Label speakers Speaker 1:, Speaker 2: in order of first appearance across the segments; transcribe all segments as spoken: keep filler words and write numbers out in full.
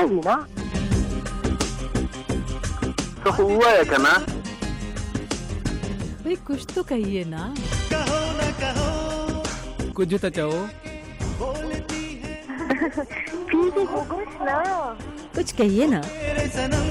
Speaker 1: کہیے نا.
Speaker 2: تو ہوا ہے کنا
Speaker 3: بھئی کچھ تو کہیے نا.
Speaker 4: کہو نہ کہو
Speaker 5: کچھ تو چاہو.
Speaker 1: پھر بھی کچھ نا
Speaker 3: کچھ کہیے نا.
Speaker 4: میرے صنم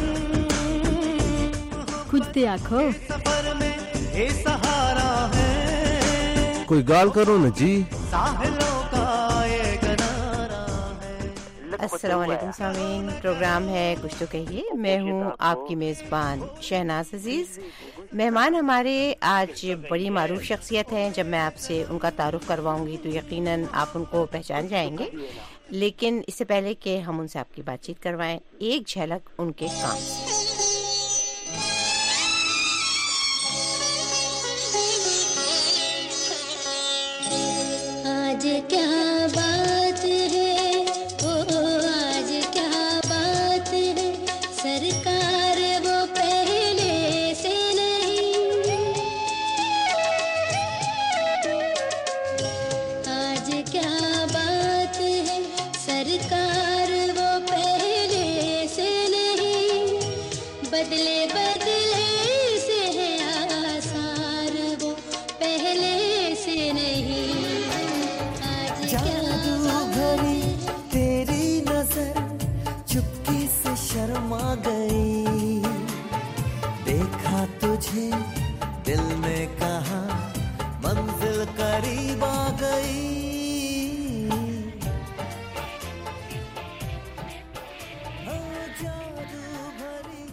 Speaker 3: کچھ تو آکھو.
Speaker 4: سفر میں اے سہارا ہے
Speaker 5: کوئی گال کرو نا جی.
Speaker 4: ساحلوں کا یہ کنارہ ہے.
Speaker 6: السلام علیکم سامعین، پروگرام ہے کچھ تو کہیے. میں ہوں آپ کی میزبان شہناز عزیز. مہمان ہمارے آج بڑی معروف شخصیت ہیں. جب میں آپ سے ان کا تعارف کرواؤں گی تو یقیناً آپ ان کو پہچان جائیں گے، لیکن اس سے پہلے کہ ہم ان سے آپ کی بات چیت کروائیں، ایک جھلک ان کے کام سے.
Speaker 7: آج کیا بات ہے، او آج کیا بات ہے، سرکار وہ پہلے سے نہیں. آج کیا بات ہے، سرکار وہ پہلے سے نہیں. بدلے بدلے سے ہے آثار، وہ پہلے سے نہیں.
Speaker 4: جادو بھری تیری نظر چپکی سے شرما گئی، دیکھا تجھے دل نے کہا منزل قریب آ گئی. جادو بھری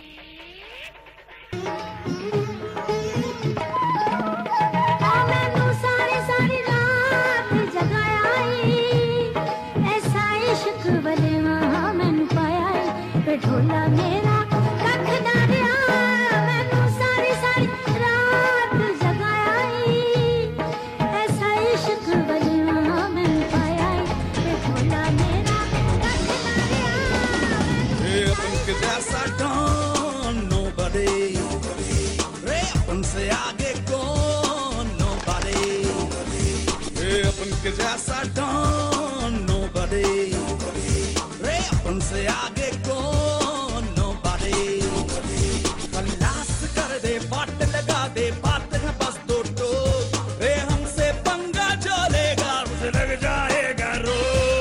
Speaker 7: ساری ساری رات جگائی، ایسا عشق بلے وہاں میں پایا، ڈھولا میرا ککھ ڈالیا. مینو ساری ساری رات جگائی، ایسا عشق بلے وہاں میں پایا، ڈھولا میرا ککھ ڈالیا.
Speaker 4: اپن کے جیسا ڈان nobody، رے اپن سے آگے کون nobody، رے اپن کے جیسا ڈان nobody، رے اپن سے آگے کون nobody. خلاص کر دے، باٹ لگا دے، بات ہے بس دو ٹوک، رے ہم سے پنگا جو لے گا اسے لگ جائے گا رو.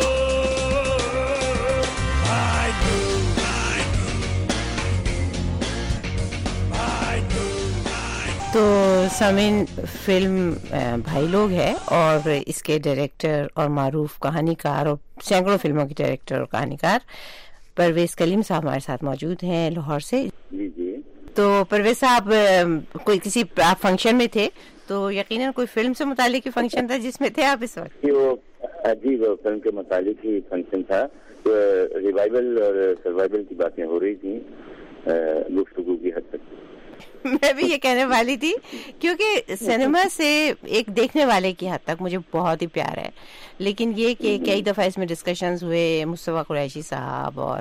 Speaker 4: I do, I do, I do, I do.
Speaker 6: تو سامعین، فلم بھائی لوگ ہے اور اس کے ڈائریکٹر اور معروف کہانی کار اور سینکڑوں فلموں کے ڈائریکٹر اور کہانی کار پرویز کلیم صاحب ہمارے ساتھ موجود ہیں لاہور سے.
Speaker 2: جی جی.
Speaker 6: تو پرویز صاحب، کوئی کسی آپ فنکشن میں تھے تو یقیناً کوئی فلم سے متعلق فنکشن تھا جس میں تھے آپ اس وقت؟
Speaker 2: جی وہ جی وہ فلم کے متعلق ہی فنکشن تھا. ریوائول اور سروائول کی باتیں ہو رہی تھیں گفتگو کی حد تک.
Speaker 6: میں بھی یہ کہنے والی تھی کیونکہ سنیما سے ایک دیکھنے والے کی حد تک مجھے بہت ہی پیار ہے، لیکن یہ کہ کئی دفعہ اس میں ڈسکشنز ہوئے، مصطفیٰ قریشی صاحب اور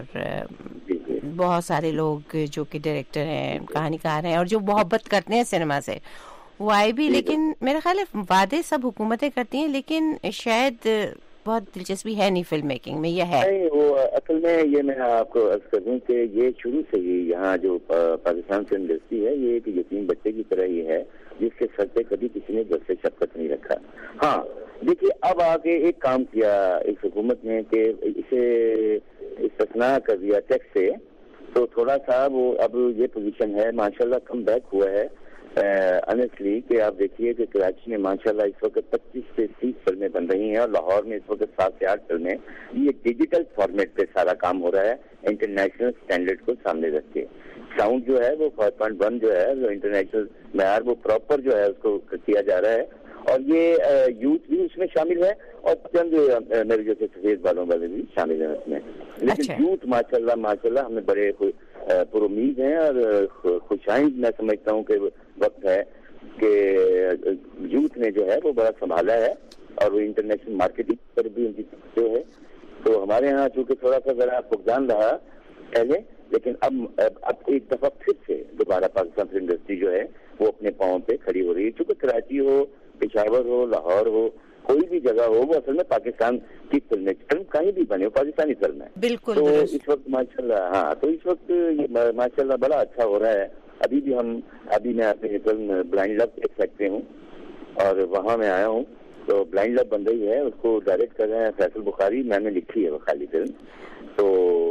Speaker 6: بہت سارے لوگ جو کہ ڈائریکٹر ہیں، کہانی کار ہیں اور جو محبت کرتے ہیں سنیما سے، وہ آئے بھی. لیکن میرا خیال ہے وعدے سب حکومتیں کرتی ہیں، لیکن شاید بہت دلچسپی ہے نہیں فلم میکنگ میں. یہ ہے
Speaker 2: نہیں، وہ اصل میں یہ میں آپ کو عرض کر دوں کہ یہ شروع سے ہی یہاں جو پاکستان فلم انڈسٹری ہے، یہ ایک یتیم بچے کی طرح ہی ہے جس کے سر پہ کبھی کسی نے بس سے شفقت نہیں رکھا. ہاں دیکھیے، اب آگے ایک کام کیا اس حکومت نے کہ اسے استثناء کر دیا ٹیکس سے، تو تھوڑا سا وہ اب یہ پوزیشن ہے ماشاءاللہ کم بیک ہوا ہے انیسٹلی کہ آپ دیکھیے کہ کراچی میں ماشاءاللہ اس وقت پچیس سے تیس فلمیں بن رہی ہیں اور لاہور میں اس وقت سات سے آٹھ فلمیں. یہ ڈیجیٹل فارمیٹ پہ سارا کام ہو رہا ہے انٹرنیشنل اسٹینڈرڈ کو سامنے رکھ کے. ساؤنڈ جو ہے وہ فائیو پوائنٹ ون جو ہے وہ انٹرنیشنل معیار وہ پراپر جو ہے اس کو کیا جا رہا ہے. اور یہ یوتھ بھی اس میں شامل ہے اور چند میرے جیسے سفید بالوں والے بھی شامل ہیں اس میں. لیکن یوتھ ماشاء اللہ ماشاء اللہ ہمیں بڑے پر امید ہیں اور خوشائند میں سمجھتا ہوں کہ وقت ہے کہ یوتھ نے جو ہے وہ بڑا سنبھالا ہے اور وہ انٹرنیشنل مارکیٹنگ پر بھی ان کی جو ہے. تو ہمارے ہاں چونکہ تھوڑا سا ذرا فقدان رہا پہلے، لیکن اب اب ایک دفعہ پھر سے دوبارہ پاکستان فلم انڈسٹری جو ہے وہ اپنے پاؤں پہ کھڑی ہو رہی ہے. چونکہ کراچی ہو، پشاور ہو، لاہور ہو، کوئی بھی جگہ ہو وہ اصل میں پاکستان کی فلم فلم کہیں بھی بنے ہو پاکستانی فلم ہے.
Speaker 6: بالکل.
Speaker 2: تو اس وقت ماشاء اللہ ہاں تو اس وقت ماشاء اللہ بڑا اچھا ہو رہا ہے. ابھی بھی ہم ابھی میں اپنی فلم بلائنڈ لو دیکھ سکتے ہوں اور وہاں میں آیا ہوں. تو بلائنڈ لو بن رہی ہے, اس کو ڈائریکٹ کر رہے ہیں فیصل بخاری, میں نے لکھی ہے وہ خالی فلم. تو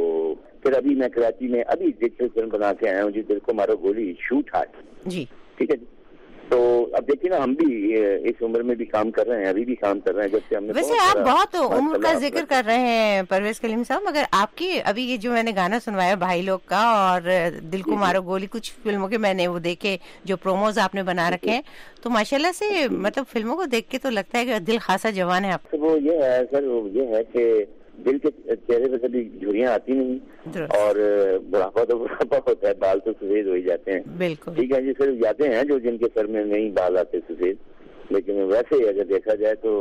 Speaker 2: پھر ابھی میں کراچی میں ابھی ڈیجیٹل فلم بنا کے آیا ہوں جی, دل کو مارو گولی شوٹ ہارٹ
Speaker 6: جی.
Speaker 2: ٹھیک ہے جی. تو اب دیکھیے نا ہم بھی اس عمر میں بھی کام کر رہے ہیں, ابھی بھی کام کر رہے ہیں. جب سے ہم نے
Speaker 6: ویسے آپ بہت عمر کا ذکر کر رہے ہیں پرویز کلیم صاحب, مگر آپ کی ابھی یہ جو میں نے گانا سنوایا بھائی لوگ کا اور دل کو مارو گولی, کچھ فلموں کے میں نے وہ دیکھے جو پروموز آپ نے بنا رکھے ہیں, تو ماشاءاللہ سے مطلب فلموں کو دیکھ کے تو لگتا ہے کہ دل خاصا جوان ہے آپ کا.
Speaker 2: وہ یہ ہے سر, وہ یہ ہے کہ دل کے چہرے پہ کبھی جھریاں آتی نہیں اور بڑھاپا تو بڑھاپا ہوتا ہے, بال تو سفید ہو ہی جاتے ہیں.
Speaker 6: بالکل
Speaker 2: ٹھیک ہے جی. صرف جاتے ہیں جو جن کے سر میں نہیں بال آتے سفید, لیکن ویسے ہی اگر دیکھا جائے تو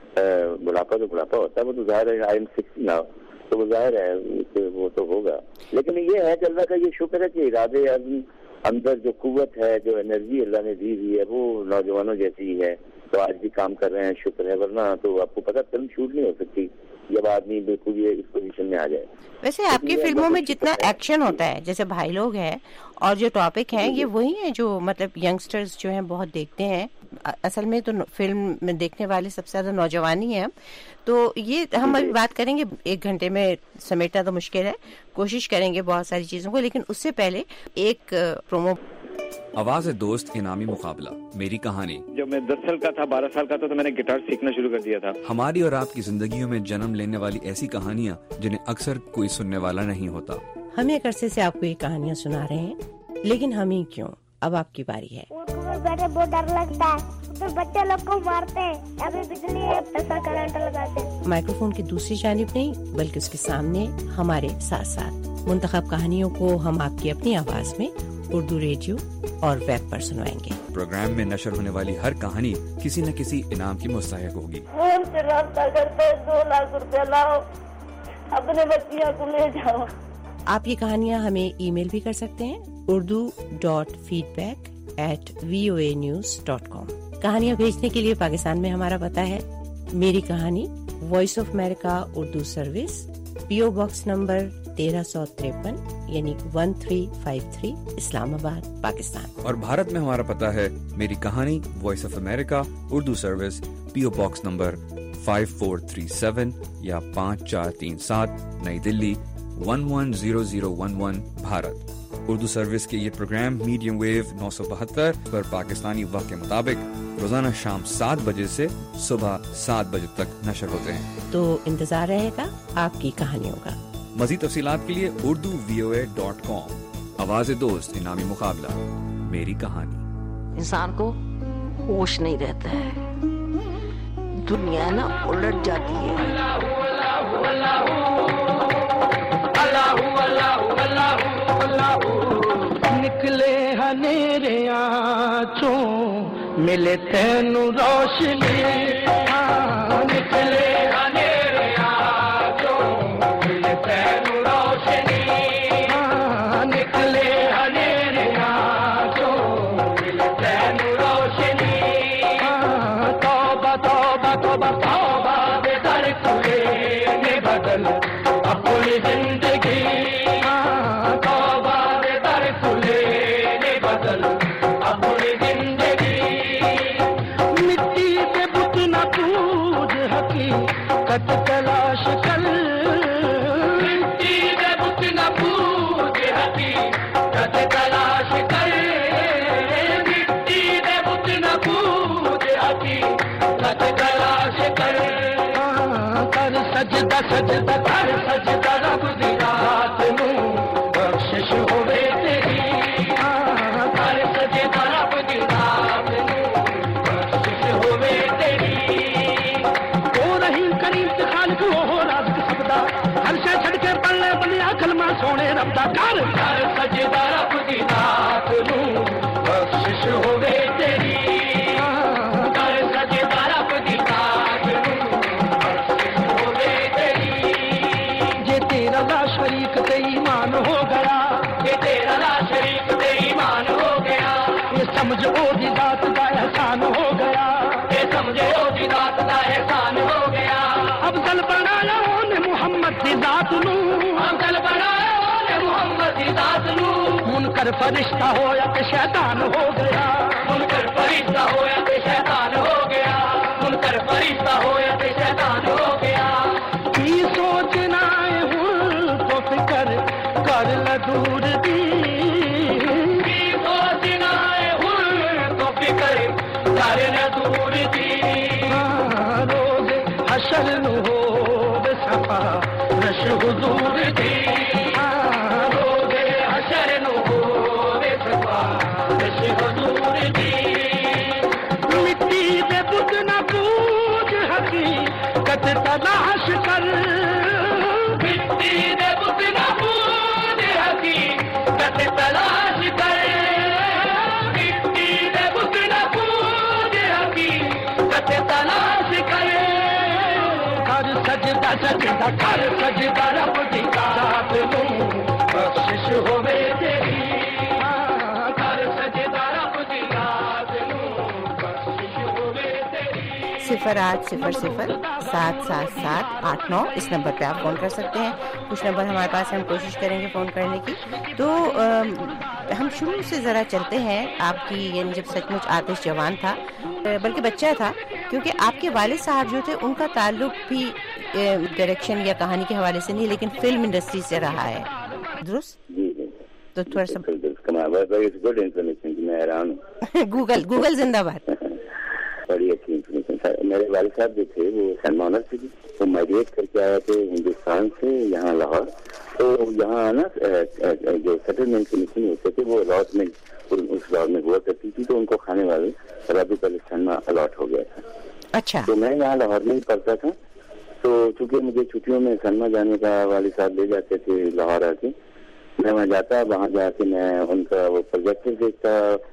Speaker 2: بڑھاپا تو بڑھاپا ہوتا ہے. وہ تو ظاہر ہے آئی ایم سکسٹی ناؤ, تو وہ ظاہر ہے وہ تو ہوگا. لیکن یہ ہے کہ اللہ کا یہ شکر ہے کہ ارادے اندر جو قوت ہے, جو انرجی اللہ نے دی ہوئی ہے وہ نوجوانوں جیسی ہی ہے. تو آج بھی کام کر رہے ہیں, شکر ہے. ورنہ تو آپ کو پتا فلم شوٹ نہیں ہو سکتی جب آدمی بالکل یہ اس پوزیشن میں آ جائے.
Speaker 6: ویسے آپ کی فلموں میں جتنا ایکشن ہوتا ہے, جیسے بھائی لوگ ہیں اور جو ٹاپک ہیں, یہ وہی ہیں جو مطلب ینگسٹرز جو ہیں بہت دیکھتے ہیں. اصل میں تو فلم میں دیکھنے والے سب سے زیادہ نوجوان ہی ہیں. تو یہ ہم ابھی بات کریں گے, ایک گھنٹے میں سمیٹنا تو مشکل ہے, کوشش کریں گے بہت ساری چیزوں کو, لیکن اس سے پہلے ایک پرومو.
Speaker 8: آواز دوست انعامی مقابلہ میری کہانی. جب
Speaker 9: میں دس سال کا تھا, بارہ سال کا تھا, تو میں نے گٹار سیکھنا شروع کر دیا تھا.
Speaker 8: ہماری اور آپ کی زندگیوں میں جنم لینے والی ایسی کہانیاں جنہیں اکثر کوئی سننے والا نہیں ہوتا.
Speaker 6: ہم ایک عرصے سے آپ کو یہ کہانیاں سنا رہے ہیں, لیکن ہم ہی کیوں, اب آپ کی باری ہے.
Speaker 1: بیٹھے بہت ڈر لگتا ہے, پھر بچے لوگ کو مارتے ہیں, ابھی بجلی ایسا کرنٹ لگاتے ہیں.
Speaker 6: مائکرو فون کی دوسری جانب نہیں بلکہ اس کے سامنے ہمارے ساتھ ساتھ منتخب کہانیوں کو ہم آپ کی اپنی آواز میں اردو ریڈیو اور ویب پر سنوائیں گے.
Speaker 8: پروگرام میں نشر ہونے والی ہر کہانی کسی نہ کسی انعام کی مستحق ہوگی.
Speaker 1: فون سے رابطہ کرتے دو لاکھ روپے لاؤ, اپنے بچیاں کو لے جاؤ.
Speaker 6: آپ یہ کہانیاں ہمیں ای میل بھی کر سکتے ہیں, Urdu dot feedback at V O A news dot com. کہانیاں بھیجنے کے لیے پاکستان میں ہمارا پتہ ہے میری کہانی, voice of America Urdu service, P O box number تیرہ سو تریپن یعنی one three five three, Islamabad, Pakistan.
Speaker 8: اور بھارت میں ہمارا پتہ ہے میری کہانی, voice of America Urdu service, P O box number five four three seven یا پانچ چار تین سات, Nai Dilli one one zero zero one one, Bharat. Urdu service کے یہ پروگرام میڈیم ویو نو سو بہتر پر پاکستانی وقت کے مطابق روزانہ شام سات بجے سے صبح سات بجے تک نشر ہوتے ہیں. تو
Speaker 6: انتظار رہے گا آپ کی کہانیوں کا.
Speaker 8: مزید تفصیلات کے لیے اردو وی او اے ڈاٹ کام. آواز دوست انعامی مقابلہ میری کہانی.
Speaker 10: انسان کو ہوش نہیں رہتا ہے, دنیا نا الٹ جاتی ہے.
Speaker 11: نکلے ہنیرے آنچوں ملے تینو روشنی, نکلے ہنیرے آنچوں ملے تینو روشنی, نکلے ہنیرے آنچوں ملے تینو روشنی. توبہ توبہ توبہ توبہ بے در کھلے نے بدل اپنی زندگی, کت تلاش کر, مٹی میں بت نہ پوج ہتی, کت تلاش کر, مٹی میں بت نہ پوج ہتی, کت تلاش کر. کر سجدہ سجدہ کر سجدہ رب دی رات نو بخشش ہوے تیری, کر سجدہ رب دی رات نو بخشش ہوے تیری. ہر شے چھڑ کے پلے بلیا کلمہ سونے رب دا کر, کر سجدہ رب دی ذات نو بخشش ہوے تیری, کر سجدہ رب دی ذات نو بخشش ہوے تیری. جے تیرا لا شریک تے ایمان ہو گیا, جے تیرا لا شریک تے ایمان ہو گیا, یہ سمجھ او دی ذات دا احسان ہو گیا, یہ سمجھ او دی ذات دا احسان मुनकर फरिश्ता हो या कि शैतान हो गया, मुनकर फरिश्ता हो या कि शैतान हो गया, मुनकर फरिश्ता हो या कि शैतान हो गया। की सोचना है हुल तो फिकर कर ल दूर दी, की सोचना है हुल तो फिकर कर ल दूर दी। रोज हशर नु हो सफा रश हुजूर दी, रोज हशर नु हो सफा रश हुजूर दी। मिट्टी दे बुत न पूज हकीकत तलाश कर, मिट्टी दे बुत न पूज हकीकत तलाश कर, मिट्टी दे बुत न पूज हकीकत तलाश कर। कर सजदा सजदा कर सजदा रब दी जात नूं बख्शिश होवे तेरी, कर सजदा रब दी जात नूं बख्शिश होवे तेरी।
Speaker 6: सिफर आठ सिफर सिफर सात सात सात आठ नौ, इस नंबर पे आप फ़ोन कर सकते हैं। कुछ नंबर हमारे पास है, हम कोशिश करेंगे फ़ोन करने की। तो आ, हम शुरू से ज़रा चलते हैं आपकी, यानी जब सचमुच आतिश जवान था, बल्कि बच्चा था, क्योंकि आपके वालिद साहब जो थे उनका ताल्लुक भी डायरेक्शन या कहानी के हवाले से नहीं, लेकिन फिल्म इंडस्ट्री से रहा है, दुरुस्त?
Speaker 2: जी जी।
Speaker 6: तो थोड़ा सा
Speaker 2: गुड इन्फॉर्मेशन, मैं हैरान हूँ।
Speaker 6: गूगल गूगल जिंदाबाद।
Speaker 2: बड़ी अच्छी इन्फॉर्मेशन। मेरे वालिद साहब जो थे वो सलमान ऑनर से वो माइग्रेट करके आए थे हिंदुस्तान से यहाँ लाहौर। तो यहाँ ना जो सेटलमेंट के मिशन होते थे वो अलॉट में उस दौर में हुआ करती थी, तो उनको खाने वाले शराबी पैलेस्टाइन में अलॉट हो गया था।
Speaker 6: अच्छा।
Speaker 2: तो मैं यहाँ लाहौर में ही पढ़ता था, तो चूंकि मुझे छुट्टियों में सनमा जाने का वालिद साहब ले जाते थे लाहौर आके, मैं वहाँ जाता, वहाँ जाके मैं उनका वो प्रोजेक्टर देखता,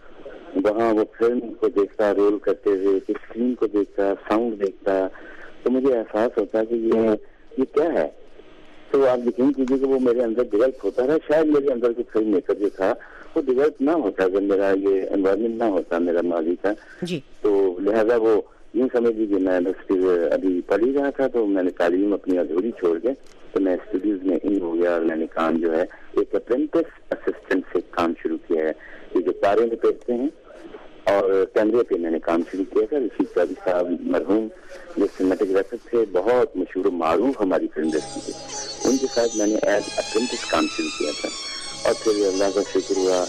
Speaker 2: वहाँ वो फिल्म को देखता, रोल करते हुए स्क्रीन को देखता, साउंड देखता, तो मुझे एहसास होता कि ये ये क्या है। तो आप यकीन कीजिए कि वो मेरे अंदर डेवलप होता रहा। शायद मेरे अंदर जो फिल्म मेकर जो था वो डेवलप ना होता जब मेरा ये एनवायरमेंट ना होता मेरा माजी का
Speaker 6: जी। तो
Speaker 2: लिहाजा वो यूँ समझ लीजिए मैं बस फिर अभी पढ़ ही रहा था, तो मैंने तालीम अपनी अधूरी छोड़ के तो मैं स्टूडियोज में इन हो गया और मैंने काम जो है एक अप्रेंटिस असिस्टेंट से काम शुरू किया है। ये जो तारे में पेटते हैं और कैमरे पे मैंने काम शुरू किया था। रशीद कादी साहब मरहूम जो सिनेमेटोग्राफर थे, बहुत मशहूर मारूफ हमारी फिल्म इंडस्ट्री के, उनके साथ मैंने एज अप्रेंटिस काम शुरू किया था। और फिर अल्लाह का शुक्र हुआ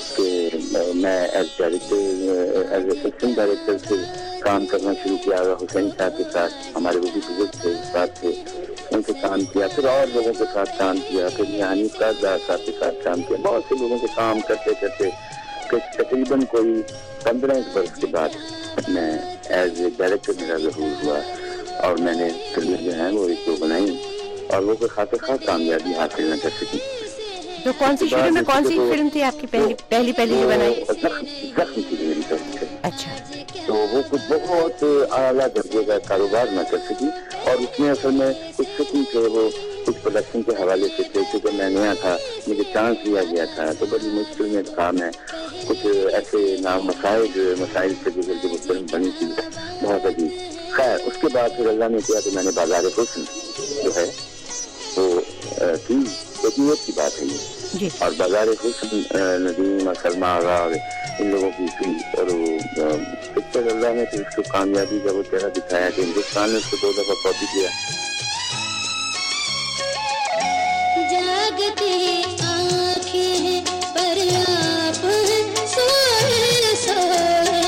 Speaker 2: कि मैं as director as assistant director से काम करना शुरू किया। हुसैन साहब के साथ हमारे वो भी बुजुर्ग थे, साथ थे, उनसे काम किया। फिर और लोगों के साथ काम किया, फिर यहाँ काजदार साहब के साथ काम किया। बहुत से लोगों के काम करते करते तकरीबन कोई पंद्रह बरस के बाद मैं एज ए डायरेक्टर मेरा जरूर हुआ और मैंने फिल्में जो हैं वो एक दो बनाई और वो कोई खाते खास कामयाबी हासिल न कर सकी।
Speaker 6: तो कौन सी शुरू में कौन सी फिल्म थी आपकी पहली पहली पहली जो बनाई?
Speaker 2: जख्म थी मेरी फिल्म।
Speaker 6: अच्छा।
Speaker 2: तो वो कुछ बहुत आला दर्जे का कारोबार न कर सकी और उसमें असल में कुछ फिल्म थे वो कुछ प्रोडक्शन के हवाले से थे, क्योंकि मैं नया था, मुझे चांस दिया गया था, तो बड़ी मुश्किल में काम है। कुछ ऐसे नाम मसाइल मसाइल से गुजर के वो फिल्म बनी थी बहुत अजीब। खैर उसके बाद फिर अल्लाह ने किया तो मैंने बाजार हुस्न जो है वो थी, लेकिन एक की बात है ये, और बाजार हुस्न नदीम और सलमा आगा और इन लोगों की थी। और वो पिक्चर अल्लाह ने फिर उसको कामयाबी का वो चेहरा दिखाया कि हिंदुस्तान ने उसको दो दफा कॉपी किया।
Speaker 7: जागती आँखें पर आप सोए सोए,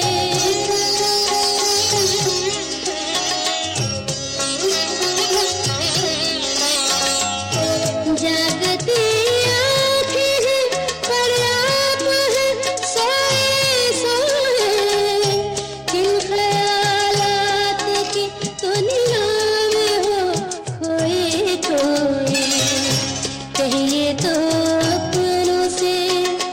Speaker 7: जागती आँखें पर आप सोए सोए, किन ख्यालात की दुनिया में हो खोए खोए, कहिए तो अपनों से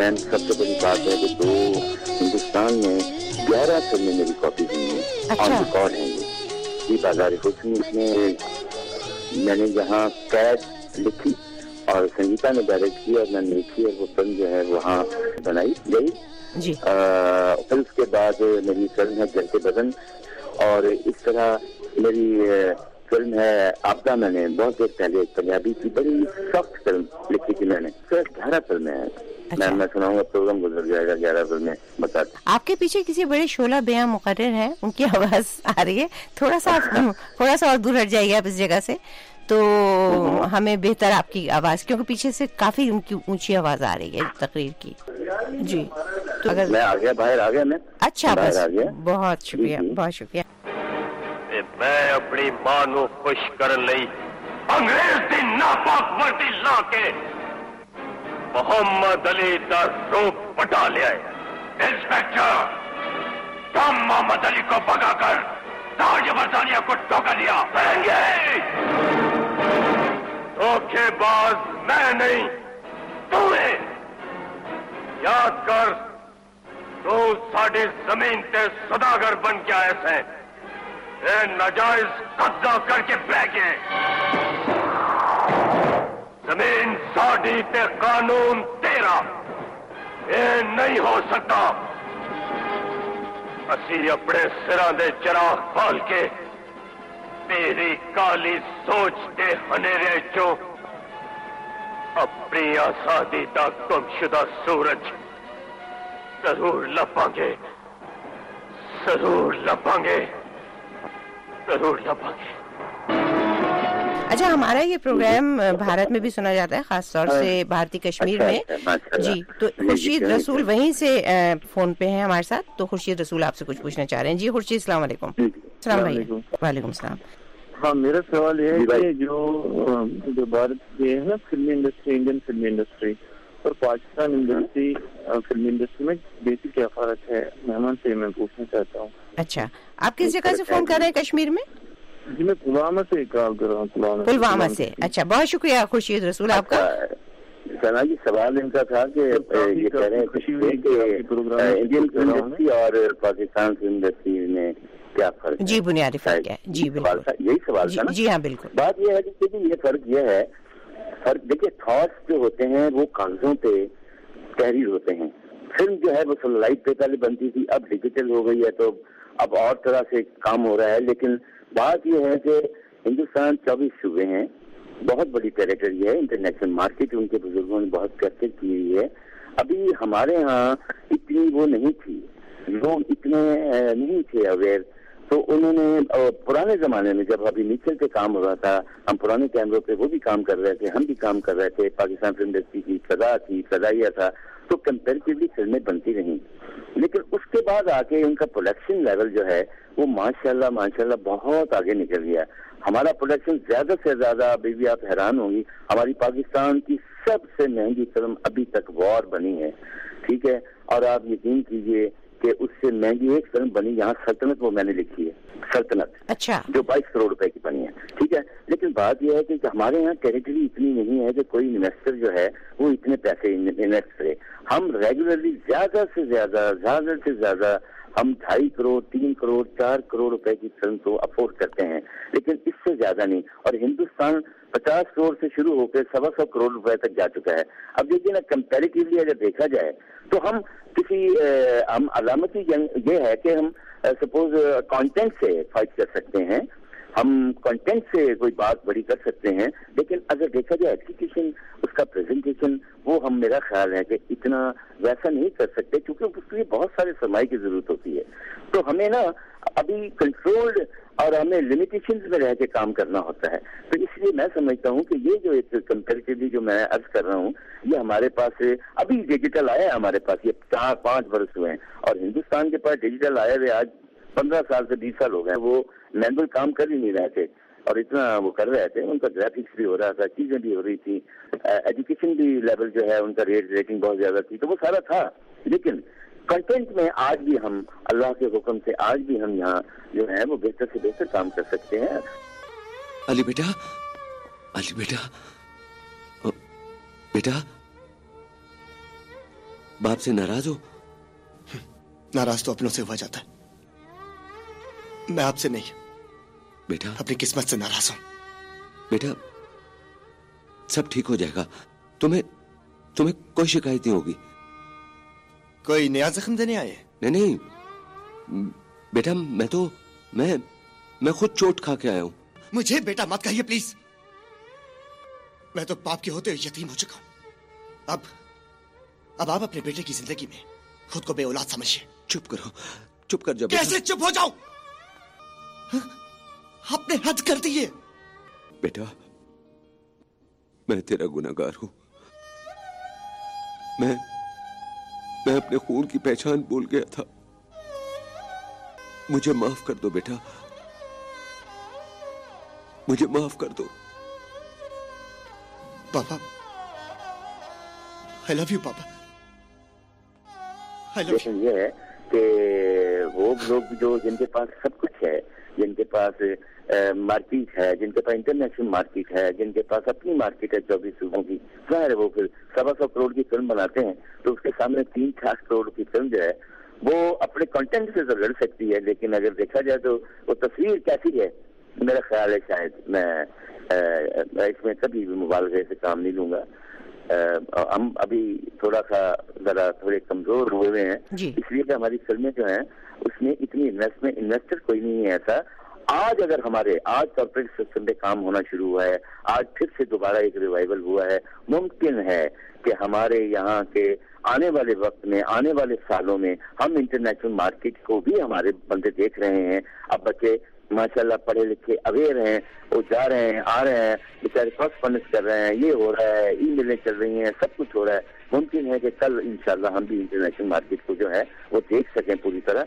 Speaker 2: اینڈ سب سے بڑی بات ہے کہ دو ہندوستان میں گیارہ فلمیں میری کاپی ہوئی ہیں آن ریکارڈ ہیں یہ بازار حسن. اس میں میں نے جہاں قید لکھی اور سنگیتا نے ڈائریکٹ کی اور میں نے لکھی اور وہ فلم جو ہے وہاں بنائی گئی
Speaker 6: جی.
Speaker 2: پھر اس کے بعد میری فلم ہے جل کے بدن اور اس طرح میری فلم ہے آپدا. میں نے بہت دیر پہلے پنجابی کی بڑی سخت فلم لکھی تھی میں نے. گیارہ فلمیں ہیں. میں میں سناؤں گا پروگرام گزر جائے گا. گیارہ فلمیں بتا. آپ
Speaker 6: کے پیچھے کسی بڑے شعلہ بیاں مقرر ہیں ان کی آواز آ رہی ہے. تھوڑا سا تھوڑا سا اور دور ہٹ جائیے آپ اس جگہ سے تو ہمیں بہتر آپ کی آواز کیونکہ پیچھے سے کافی ان کی اونچی آواز آ رہی ہے تقریر کی. جی
Speaker 2: تو اگر میں آ گیا باہر آ گیا میں.
Speaker 6: اچھا بس بہت شکریہ بہت شکریہ.
Speaker 12: میں اپنی ماں نو خوش کرن لئی انگریز دی ناپاک وردی لا کے محمد علی دا روپ پٹا لیا ہے. انسپیکٹر تم محمد علی کو بگا کر تاج برطانیہ کو ٹھوکا دیا. دھوکے باز میں نہیں تو ہے. یاد کر تو ساڈی زمین تے سوداگر بن کے آئے تھے. اے ناجائز قبضہ کر کے بہ گئے. زمین ساڈی تے قانون تیرا. اے نہیں ہو سکتا. اسی اپنے سراں دے چراغ کھول کے تیری کالی سوچ دے ہنیرے چوں اپنی آزادی دا گمشدہ سورج ضرور لباں گے ضرور لباں گے ضرور لباں گے.
Speaker 6: اچھا ہمارا یہ پروگرام بھارت میں بھی سنا جاتا ہے خاص طور سے بھارتی کشمیر میں. جی تو خورشید رسول وہیں سے فون پہ ہیں ہمارے ساتھ. تو خورشید رسول آپ سے کچھ پوچھنا چاہ رہے ہیں. جی خورشید السلام علیکم. السلام علیکم. وعلیکم السلام.
Speaker 13: ہاں میرا سوال یہ ہے کہ جو جو بھارت یہ ہے نا film industry Indian film industry اور پاکستان انڈسٹری فلم انڈسٹری میں بیسک کیا فرق ہے مہمان سے میں پوچھنا چاہتا ہوں.
Speaker 6: اچھا آپ کس جگہ سے فون کر رہے ہیں کشمیر میں؟
Speaker 13: جی میں پلوامہ سے کال کر رہا ہوں.
Speaker 6: پلوامہ سے. اچھا بہت شکریہ خورشید رسول آپ کا.
Speaker 2: سنا جی سوال ان کا تھا کہ یہ کہہ رہے ہیں خوشی ہوئی کہ انڈین فلم انڈسٹری اور پاکستان فلم انڈسٹری میں کیا فرق ہے.
Speaker 6: جی بنیادی فرق ہے. جی بالکل
Speaker 2: یہی سوال تھا.
Speaker 6: جی ہاں بالکل.
Speaker 2: بات یہ ہے کہ یہ فرق یہ ہے فرق دیکھیے تھاٹس جو ہوتے ہیں وہ کاغذوں پہ تحریر ہوتے ہیں. فلم جو ہے وہ سیٹلائٹ پہ پہلے بنتی تھی اب ڈیجیٹل ہو گئی ہے تو اب اور طرح سے کام ہو رہا ہے. لیکن بات یہ ہے کہ ہندوستان چوبیس صوبے ہیں بہت بڑی ٹیریٹری ہے. انٹرنیشنل مارکیٹ ان کے بزرگوں نے بہت کیپچر کی ہوئی ہے. ابھی ہمارے ہاں اتنی وہ نہیں تھی لوگ اتنے نہیں تھے اویئر. تو انہوں نے پرانے زمانے میں جب ابھی نیچل پہ کام ہو رہا تھا ہم پرانے کیمروں پہ وہ بھی کام کر رہے تھے ہم بھی کام کر رہے تھے. پاکستان فلم انڈسٹری کی فضا تھی فضائیہ تھا تو کمپیریٹیولی فلمیں بنتی رہیں. لیکن اس کے بعد آ کے ان کا پروڈکشن لیول جو ہے وہ ماشاءاللہ ماشاءاللہ بہت آگے نکل گیا. ہمارا پروڈکشن زیادہ سے زیادہ ابھی بھی آپ حیران ہوں گی ہماری پاکستان کی سب سے مہنگی فلم ابھی تک وار بنی ہے. ٹھیک ہے. اور آپ یقین کیجئے کہ اس سے مہنگی ایک فلم بنی یہاں سلطنت وہ میں نے لکھی ہے سلطنت.
Speaker 6: اچھا.
Speaker 2: جو بائیس کروڑ روپے کی بنی ہے. ٹھیک ہے. لیکن بات یہ ہے کہ ہمارے یہاں ٹیریٹری اتنی نہیں ہے کہ کوئی انویسٹر جو ہے وہ اتنے پیسے انویسٹ کرے. ہم ریگولرلی زیادہ سے زیادہ زیادہ سے زیادہ ہم ڈھائی کروڑ تین کروڑ چار کروڑ روپے کی فلم کو افورڈ کرتے ہیں لیکن اس سے زیادہ نہیں. اور ہندوستان پچاس کروڑ سے شروع ہو کے سوا سو کروڑ روپے تک جا چکا ہے. اب دیکھیے نا کمپیریٹیولی اگر دیکھا جائے تو ہم کسی ہم علامتی یہ ہے کہ ہم سپوز کانٹینٹ سے فائٹ کر سکتے ہیں ہم کانٹینٹ سے کوئی بات بڑی کر سکتے ہیں لیکن اگر دیکھا جائے ایپلیکیشن اس کا پریزنٹیشن وہ ہم میرا خیال ہے کہ اتنا ویسا نہیں کر سکتے کیونکہ اس کے لیے بہت سارے سرمائے کی ضرورت ہوتی ہے. تو ہمیں نا ابھی کنٹرولڈ اور ہمیں لمیٹیشنز میں رہ کے کام کرنا ہوتا ہے. تو اس لیے میں سمجھتا ہوں کہ یہ جو ایک کمپیریٹیولی جو میں عرض کر رہا ہوں یہ ہمارے پاس ابھی ڈیجیٹل آیا ہے ہمارے پاس یہ چار پانچ برس ہوئے ہیں اور ہندوستان کے پاس ڈیجیٹل آئے ہوئے آج پندرہ سال سے بیس سال ہو گئے. وہ مینول کام کر ہی نہیں رہے تھے اور اتنا وہ کر رہے تھے. ان کا گرافکس بھی ہو رہا تھا چیزیں بھی ہو رہی تھی ایجوکیشن بھی لیول جو ہے ان کا ریٹ ریٹنگ بہت زیادہ تھی تو وہ سارا تھا. لیکن کنٹینٹ میں آج بھی ہم اللہ کے حکم سے آج بھی ہم یہاں جو ہے وہ بہتر سے بہتر کام کر سکتے ہیں.
Speaker 14: علی بیٹا علی بیٹا بیٹا बाप से नाराज हो?
Speaker 15: नाराज तो अपनों से हुआ जाता है, मैं आपसे नहीं।
Speaker 14: बेटा
Speaker 15: अपनी किस्मत से नाराज हूं।
Speaker 14: बेटा सब ठीक हो जाएगा, तुम्हें तुम्हें कोई शिकायत नहीं होगी।
Speaker 15: कोई नया जख्म देने आए?
Speaker 14: नहीं नहीं बेटा, मैं तो मैं मैं खुद चोट खा के आया हूं।
Speaker 15: मुझे बेटा मत कहिए प्लीज, मैं तो बाप के होते हुए यतीम हो चुका हूं। अब अब आप अपने बेटे की जिंदगी में खुद को बेऔलाद समझिए।
Speaker 14: चुप करो, चुप कर जा।
Speaker 15: कैसे चुप हो जाऊं? आपने हद कर दी है।
Speaker 14: बेटा मैं तेरा गुनहगार हूं, मैं मैं अपने खून की पहचान भूल गया था, मुझे माफ कर दो बेटा, मुझे माफ कर दो।
Speaker 15: पापा, I love you पापा। I love you।
Speaker 2: ये है कि वो लोग जो जिनके पास सब कुछ है, जिनके पास मार्केट है, जिनके पास इंटरनेशनल मार्केट है, जिनके पास अपनी मार्केट है चौबीस सूबों की, जाहिर है वो फिर सवा सौ करोड़ की फिल्म बनाते हैं, तो उसके सामने तीन लाख करोड़ की फिल्म जो है वो अपने कंटेंट से तो लड़ सकती है, लेकिन अगर देखा जाए तो वो तस्वीर कैसी है, मेरा ख्याल है शायद मैं आ, इसमें कभी भी मुबालगे से काम नहीं लूंगा। आ, हम अभी थोड़ा सा जरा थोड़े कमजोर हुए हुए हैं, इसलिए कि हमारी फिल्में जो हैं उसमें इतनी इन्वेस्टमेंट इन्वेस्टर कोई नहीं है ऐसा। आज अगर हमारे आज कॉर्पोरेट सिस्टम पे काम होना शुरू हुआ है, आज फिर से दोबारा एक रिवाइवल हुआ है, मुमकिन है कि हमारे यहाँ के आने वाले वक्त में, आने वाले सालों में हम इंटरनेशनल मार्केट को भी हमारे बंदे देख रहे हैं। अब बच्चे माशाल्लाह पढ़े लिखे अवेयर हैं, वो जा रहे हैं, आ रहे हैं, बेचारे कॉरस्पॉन्डेंस कर रहे हैं, ये हो रहा है, ई मेलें चल रही हैं, सब कुछ हो रहा है। मुमकिन है कि कल इंशाल्लाह हम भी इंटरनेशनल मार्केट को जो है वो देख सकें पूरी तरह।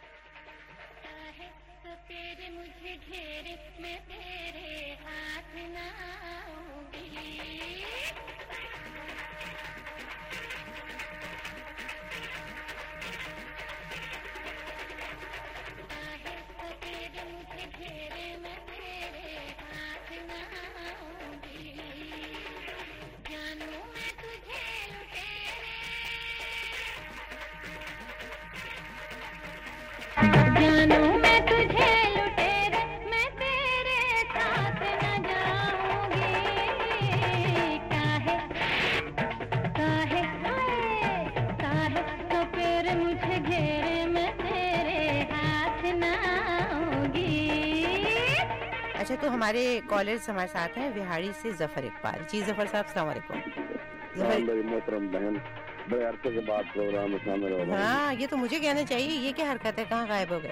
Speaker 6: अच्छा, तो हमारे कॉलर्स हमारे साथ हैं बिहारी से जफर इकबाल जी। जफर साहब अस्सलाम वालेकुम।
Speaker 16: मोहतरम बहन, बड़े अरसे के बाद प्रोग्राम में शामिल हो रहा हूं।
Speaker 6: हाँ, ये तो मुझे कहना चाहिए, ये क्या हरकत है, कहाँ गायब हो गए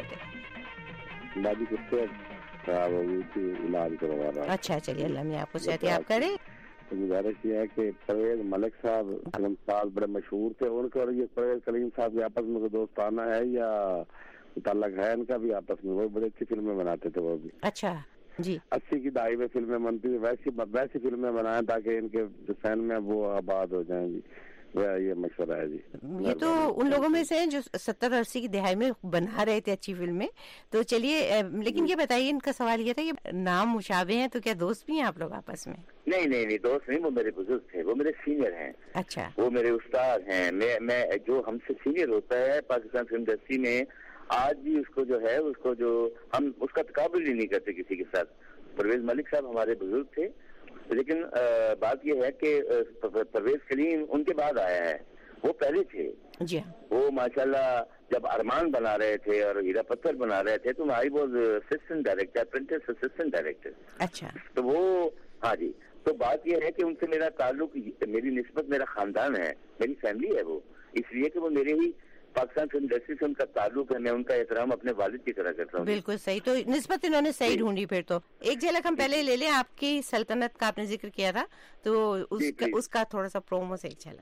Speaker 6: थे?
Speaker 16: दादी की सेहत खराब हो गई थी, इलाज करवा रहा।
Speaker 6: अच्छा, चलिए अल्लाह ने आपको सेहतयाब करे।
Speaker 16: तो गुजारिश ये है कि परवेज मलिक साहब फिल्म साज बड़े मशहूर थे, उनके और ये परवेज कलीम साहब के आपस में कोई दोस्ताना है या ताल्लुक है इनका भी आपस में? वो बड़ी अच्छी फिल्में बनाते थे वो भी।
Speaker 6: अच्छा जी।
Speaker 16: अस्सी की दहाई में फिल्में बनती थी, वैसी वैसी फिल्में बनाएं ताकि इनके जो फैन में वो आबाद हो जाएं जी। ये मशवरा है जी।
Speaker 6: ये तो उन लोगों में से हैं जो सत्तर और अस्सी की दहाई में बना रहे थे अच्छी फिल्में। तो चलिए, लेकिन ये बताइए, इनका सवाल ये था कि नाम मुशाबे हैं, तो क्या दोस्त भी हैं आप लोग आपस में?
Speaker 2: नहीं नहीं नहीं, दोस्त नहीं, वो मेरे बुजुर्ग थे, वो मेरे सीनियर हैं।
Speaker 6: अच्छा।
Speaker 2: वो मेरे उस्ताद हैं। मैं मैं जो हमसे सीनियर होता है पाकिस्तान फिल्म इंडस्ट्री में, आज भी उसको जो है उसको जो हम उसका तकाबुल ही नहीं करते किसी के साथ। परवेज मलिक साहब हमारे बुजुर्ग थे, लेकिन आ, बात यह है कि परवेज कलीम उनके बाद आया है, वो पहले थे
Speaker 6: जी।
Speaker 2: वो माशाल्लाह जब अरमान बना रहे थे और हीरा पत्थर बना रहे थे तो I was assistant director, apprentice assistant director.
Speaker 6: अच्छा।
Speaker 2: तो वो, हाँ जी, तो बात यह है कि उनसे मेरा ताल्लुक, मेरी निस्बत, मेरा खानदान है, मेरी फैमिली है वो, इसलिए कि वो मेरे ही पाकिस्तान फिल्म इंडस्ट्री से उनका ताल्लुक है, मैं उनका एहतराम अपने वालिद की तरह करता हूँ।
Speaker 6: बिल्कुल सही, तो निस्बत इन्होंने सही ढूंढी। फिर तो एक झलक हम पहले ले लें, आपकी सल्तनत का आपने जिक्र किया था, तो उसका उसका थोड़ा सा प्रोमो से एक झलक।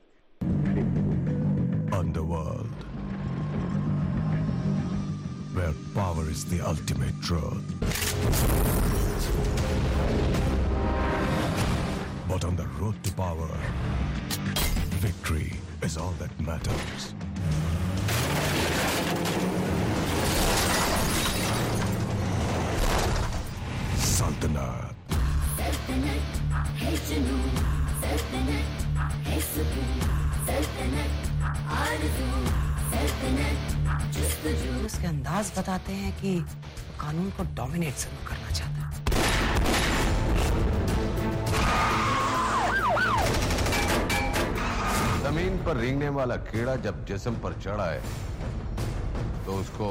Speaker 17: Underworld, where power is the ultimate truth. But on the road to power, victory is all that matters. Sultanat.
Speaker 7: Sultanat है जुनून, सल्तनत है सुकून, सल्तनत
Speaker 18: राज बताते हैं कि वो कानून को डोमिनेट जरूर करना चाहता है।
Speaker 17: जमीन पर रेंगने वाला कीड़ा जब जिस्म पर चढ़ा है तो उसको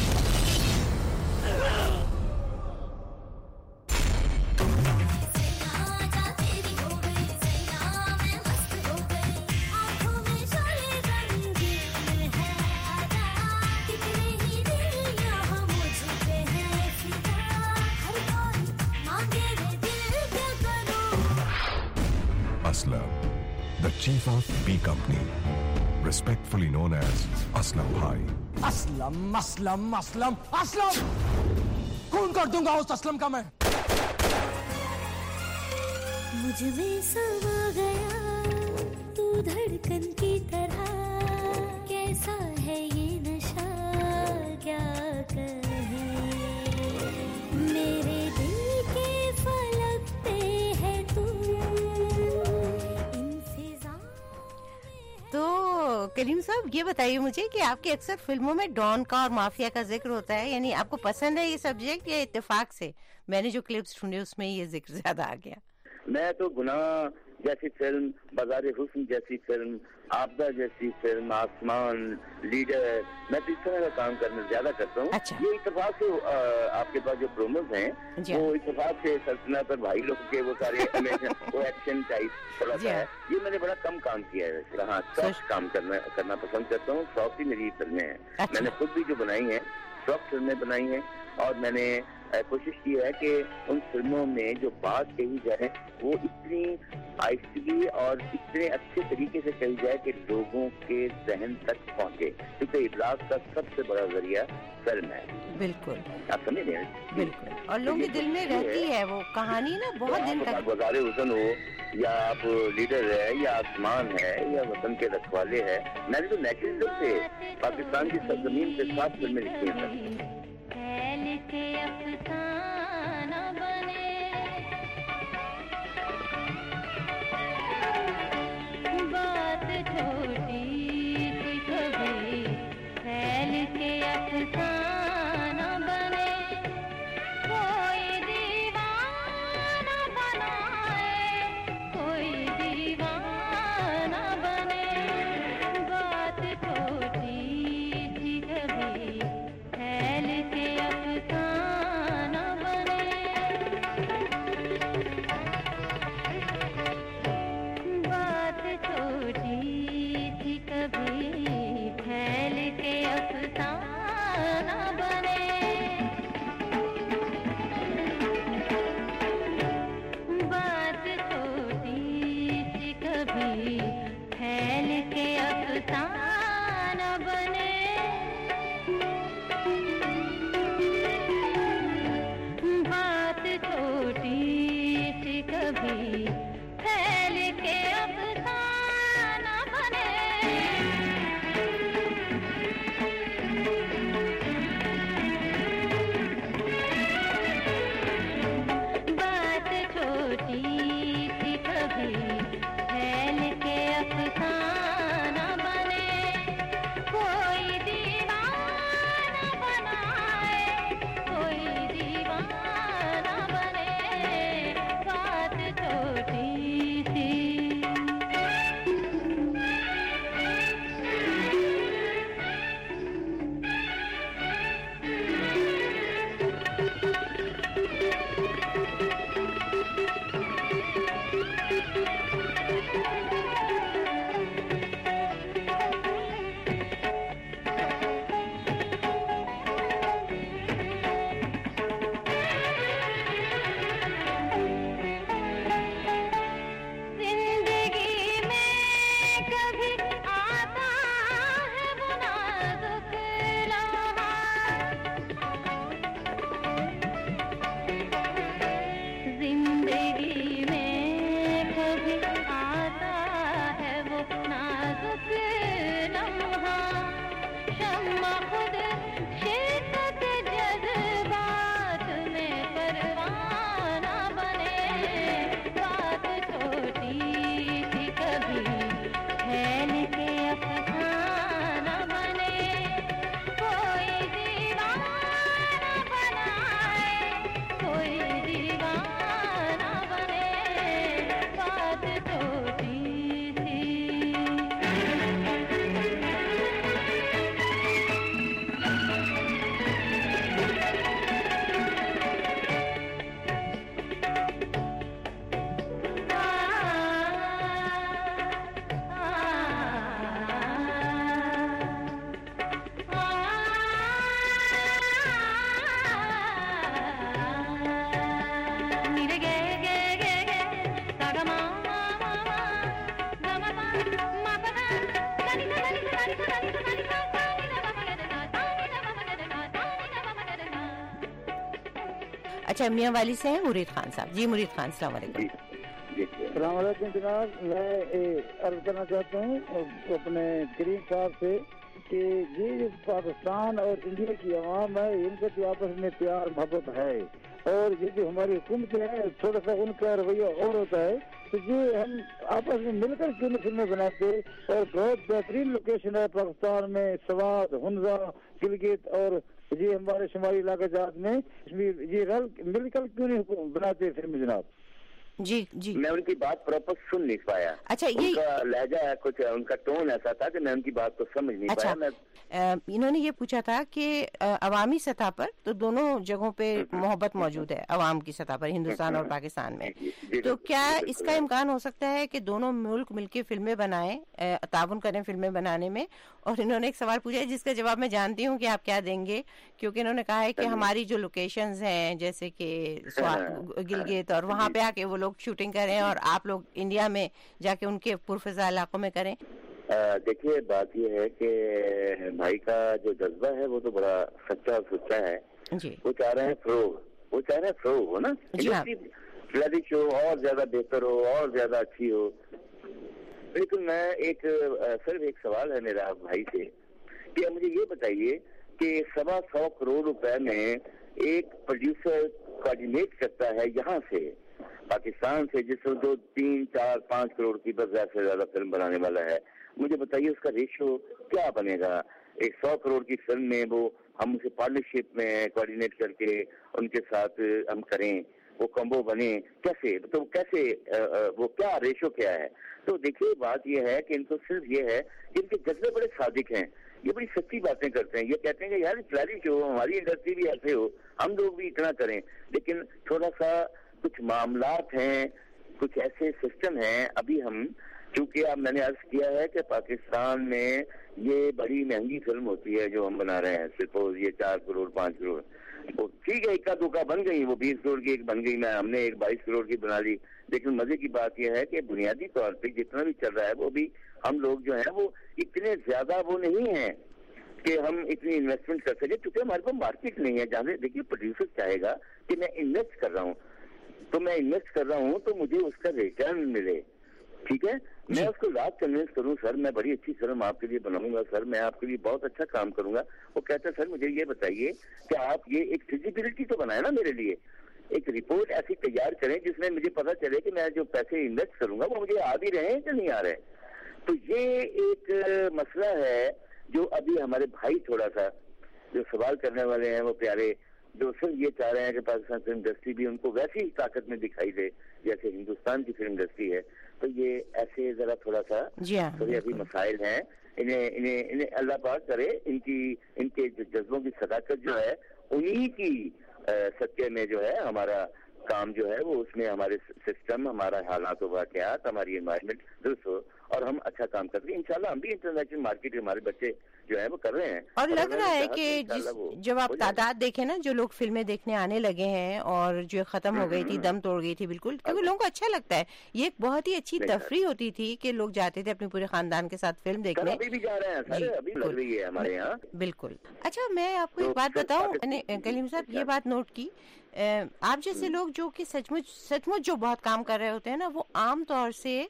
Speaker 17: Aslam, the chief of B Company, respectfully known as Aslam Bhai.
Speaker 19: Aslam Aslam Aslam Aslam खून कर दूंगा उस असलम का मैं।
Speaker 7: मुझ में समा गया तू धड़कन की तरह, कैसा है ये नशा क्या कहे, मेरे दिल के फलक पे है तू।
Speaker 6: तो करीम साहब ये बताइए मुझे कि आपकी अक्सर फिल्मों में डॉन का और माफिया का जिक्र होता है, यानी आपको पसंद है ये सब्जेक्ट या इत्तेफाक से मैंने जो क्लिप्स ढूंढे उसमें ये जिक्र ज्यादा आ गया?
Speaker 2: मैं तो गुनाह जैसी फिल्म, बाज़ार हुस्न जैसी फिल्म, आपदा जैसी फिल्म, आसमान, लीडर, मैं तो इस तरह का काम करना ज्यादा करता हूँ।
Speaker 6: अच्छा।
Speaker 2: ये इत्तेफाक से आ, आपके पास जो प्रोमोज हैं वो इत्तेफाक से सल्तनत और भाई लोग के वो सारे वो एक्शन टाइप थोड़ा सा है, ये मैंने बड़ा कम काम किया है। हाँ, शौक काम करना करना पसंद करता हूँ, शौक ही मेरी फिल्में हैं।
Speaker 6: अच्छा।
Speaker 2: मैंने खुद भी जो बनाई है शौक फिल्में बनाई हैं और मैंने कोशिश की है कि उन फिल्मों में जो बात कही जाए वो इतनी आहिस्तगी और इतने अच्छे तरीके से कही जाए कि लोगों के जहन तक पहुंचे, क्योंकि इब्लाग का सबसे बड़ा जरिया फिल्म है।
Speaker 6: बिल्कुल,
Speaker 2: आप समझ रहे हैं?
Speaker 6: बिल्कुल, और लोगों के दिल में रहती है वो कहानी ना बहुत दिन तक।
Speaker 2: बाज़ार हुस्न हो या आप लीडर है या आसमान है या वतन के रखवाले है, मैंने तो नेचुरल से पाकिस्तान की सरजमीन पे सात फिल्में लिखी हैं।
Speaker 7: के अफसाना बने, बात छोटी सी कभी फैल के अफसाना बने, कोई दीवाना बनाए कोई दीवाना बने, बात छोटी सी कभी फैल
Speaker 6: اچھا میاں والی سے ہیں مرید خان صاحب. جی مرید خان السلام علیکم.
Speaker 20: السلام علیکم جناب. میں عرض کرنا چاہتا ہوں اپنے کریم صاحب سے کہ یہ پاکستان اور انڈیا کی عوام ہے, ان کا جو آپس میں پیار محبت ہے, اور یہ جو ہماری حکومت ہے تھوڑا سا ان کا رویہ اور ہوتا ہے, تو یہ ہم آپس میں مل کر کیوں فلمیں بناتے. اور بہت بہترین لوکیشن ہے پاکستان میں, سوات, ہنزا, گلگت اور یہ ہمارے شمالی علاقے جات میں, یہ رل مل کر کیوں نہیں بناتے فلم جناب؟
Speaker 6: جی جی
Speaker 2: میں ان کی بات پراپر سن نہیں پایا.
Speaker 6: اچھا
Speaker 2: ان
Speaker 6: یہ
Speaker 2: کا لہجہ ہے کچھ, ان کا ٹون ایسا تھا کہ میں ان کی بات کو سمجھ نہیں
Speaker 6: اچھا,
Speaker 2: پایا. میں
Speaker 6: انہوں نے یہ پوچھا تھا کہ عوامی سطح پر تو دونوں جگہوں پہ محبت موجود ہے عوام کی سطح پر, ہندوستان اور پاکستان میں, تو کیا اس کا امکان ہو سکتا ہے کہ دونوں ملک مل کے فلمیں بنائیں, تعاون کریں فلمیں بنانے میں؟ اور انہوں نے ایک سوال پوچھا ہے جس کا جواب میں جانتی ہوں کہ آپ کیا دیں گے, کیونکہ انہوں نے کہا ہے کہ ہماری جو لوکیشنز ہیں جیسے کہ گلگت اور وہاں پہ آ کے وہ لوگ شوٹنگ کریں اور آپ لوگ انڈیا میں جا کے ان کے پرفضا علاقوں میں کریں.
Speaker 2: دیکھیے بات یہ ہے کہ بھائی کا جو جذبہ ہے وہ تو بڑا سچا اور سچا ہے.
Speaker 6: جی
Speaker 2: وہ چاہ رہے ہیں فروغ, وہ چاہ رہے ہیں فروغ ہو نا, ریئلٹی شو اور زیادہ بہتر ہو اور زیادہ اچھی ہو. لیکن میں ایک صرف ایک سوال ہے میرا بھای سے کہ مجھے یہ بتائیے کہ سوا سو کروڑ روپے میں ایک پروڈیوسر کوآرڈینیٹ کرتا ہے یہاں سے پاکستان سے, جس میں دو تین چار پانچ کروڑ کی بس زیادہ سے زیادہ فلم بنانے والا ہے. مجھے بتائیے اس کا ریشو کیا بنے گا؟ ایک سو کروڑ کی فلم میں وہ ہم اسے پارٹنرشپ میں کوآرڈینیٹ کر کے ان کے ساتھ ہم کریں, وہ کمبو بنے کیسے, تو کیسے وہ کیا ریشو کیا ہے؟ تو دیکھیے بات یہ ہے کہ ان کو صرف یہ ہے کہ ان کے جذبے بڑے صادق ہیں, یہ بڑی سچی باتیں کرتے ہیں. یہ کہتے ہیں کہ یار فلاری شو ہماری انڈسٹری بھی ایسے ہو, ہم لوگ بھی اتنا کریں. لیکن تھوڑا سا کچھ معاملات ہیں, کچھ ایسے سسٹم ہیں ابھی ہم, کیونکہ اب میں نے عرض کیا ہے کہ پاکستان میں یہ بڑی مہنگی فلم ہوتی ہے جو ہم بنا رہے ہیں, سپوز یہ چار کروڑ پانچ کروڑ, ٹھیک ہے اکا دکا بن گئی, وہ بیس کروڑ کی ایک بن گئی, میں ہم نے ایک بائیس کروڑ کی بنا لی. لیکن مزے کی بات یہ ہے کہ بنیادی طور پہ جتنا بھی چل رہا ہے وہ بھی ہم لوگ جو ہیں وہ اتنے زیادہ وہ نہیں ہیں کہ ہم اتنی انویسٹمنٹ کر سکیں, کیونکہ ہمارے پاس مارکیٹ نہیں ہے. جہاں دیکھیے پروڈیوسر چاہے گا کہ میں انویسٹ کر رہا ہوں, تو میں انویسٹ کر رہا ہوں تو مجھے اس کا ریٹرن ملے, ٹھیک ہے. میں اس کو رات کنوینس کروں, سر میں بڑی اچھی فلم آپ کے لیے بناؤں گا, سر میں آپ کے لیے بہت اچھا کام کروں گا. وہ کہتا ہے سر مجھے یہ بتائیے کہ آپ یہ ایک فیزیبلٹی تو بنائے نا میرے لیے, ایک رپورٹ ایسی تیار کریں جس میں مجھے پتا چلے کہ میں جو پیسے انویسٹ کروں گا وہ مجھے آ بھی رہے ہیں کہ نہیں آ رہے. تو یہ ایک مسئلہ ہے جو ابھی ہمارے بھائی تھوڑا سا جو سوال کرنے والے ہیں وہ پیارے, جو صرف یہ چاہ رہے ہیں کہ پاکستان فلم انڈسٹری بھی ان کو ویسی ہی طاقت میں دکھائی دے جیسے ہندوستان کی فلم انڈسٹری ہے. تو یہ ایسے ذرا تھوڑا سا تھوڑے ابھی مسائل ہیں, انہیں انہیں انہیں اللہ پاک کرے ان کی ان کے جذبوں کی صداقت جو ہے انہی کی سچے میں جو ہے ہمارا کام جو ہے وہ اس میں ہمارے سسٹم, ہمارا حالات و واقعات, ہماری انوائرمنٹ درست ہو اور ہم اچھا کام کرتے ہیں. انشاءاللہ ہم بھی انٹرنیشنل مارکیٹ ہمارے بچے جو ہے وہ کر رہے ہیں.
Speaker 6: اور لگ رہا ہے کہ جب آپ تعداد دیکھیں نا جو لوگ فلمیں دیکھنے آنے لگے ہیں اور جو ختم ہو گئی تھی, دم توڑ گئی تھی بالکل, کیونکہ لوگوں کو اچھا لگتا ہے. یہ ایک بہت ہی اچھی تفریح ہوتی تھی کہ لوگ جاتے تھے اپنے پورے خاندان کے ساتھ فلم دیکھنے.
Speaker 2: ابھی بھی جا رہے ہیں سر, ابھی لگ رہی ہے ہمارے یہاں.
Speaker 6: بالکل. اچھا میں آپ کو ایک بات بتاؤں, میں نے کلیم صاحب یہ بات نوٹ کی, آپ جیسے لوگ جو کہ سچ مچ سچ مچ جو بہت کام کر رہے ہوتے ہیں نا, وہ عام طور سے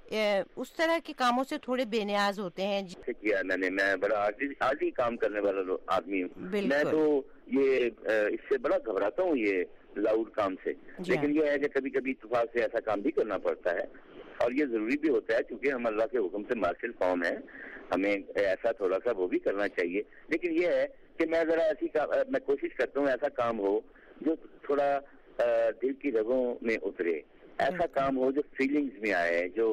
Speaker 6: اس طرح کے کاموں سے تھوڑے بے نیاز ہوتے ہیں.
Speaker 2: کیا میں نے, میں بڑا عادی کام کرنے والا آدمی ہوں, میں تو یہ اس سے بڑا گھبراتا ہوں یہ لاؤڈ کام سے. لیکن یہ ہے کہ کبھی کبھی اتفاق سے ایسا کام بھی کرنا پڑتا ہے اور یہ ضروری بھی ہوتا ہے کیونکہ ہم اللہ کے حکم سے مارشل قوم ہے, ہمیں ایسا تھوڑا سا وہ بھی کرنا چاہیے. لیکن یہ ہے کہ میں ذرا ایسی میں کوشش کرتا ہوں ایسا کام ہو جو تھوڑا دل کی رگوں میں اترے, ایسا کام ہو جو فیلنگز میں آئے, جو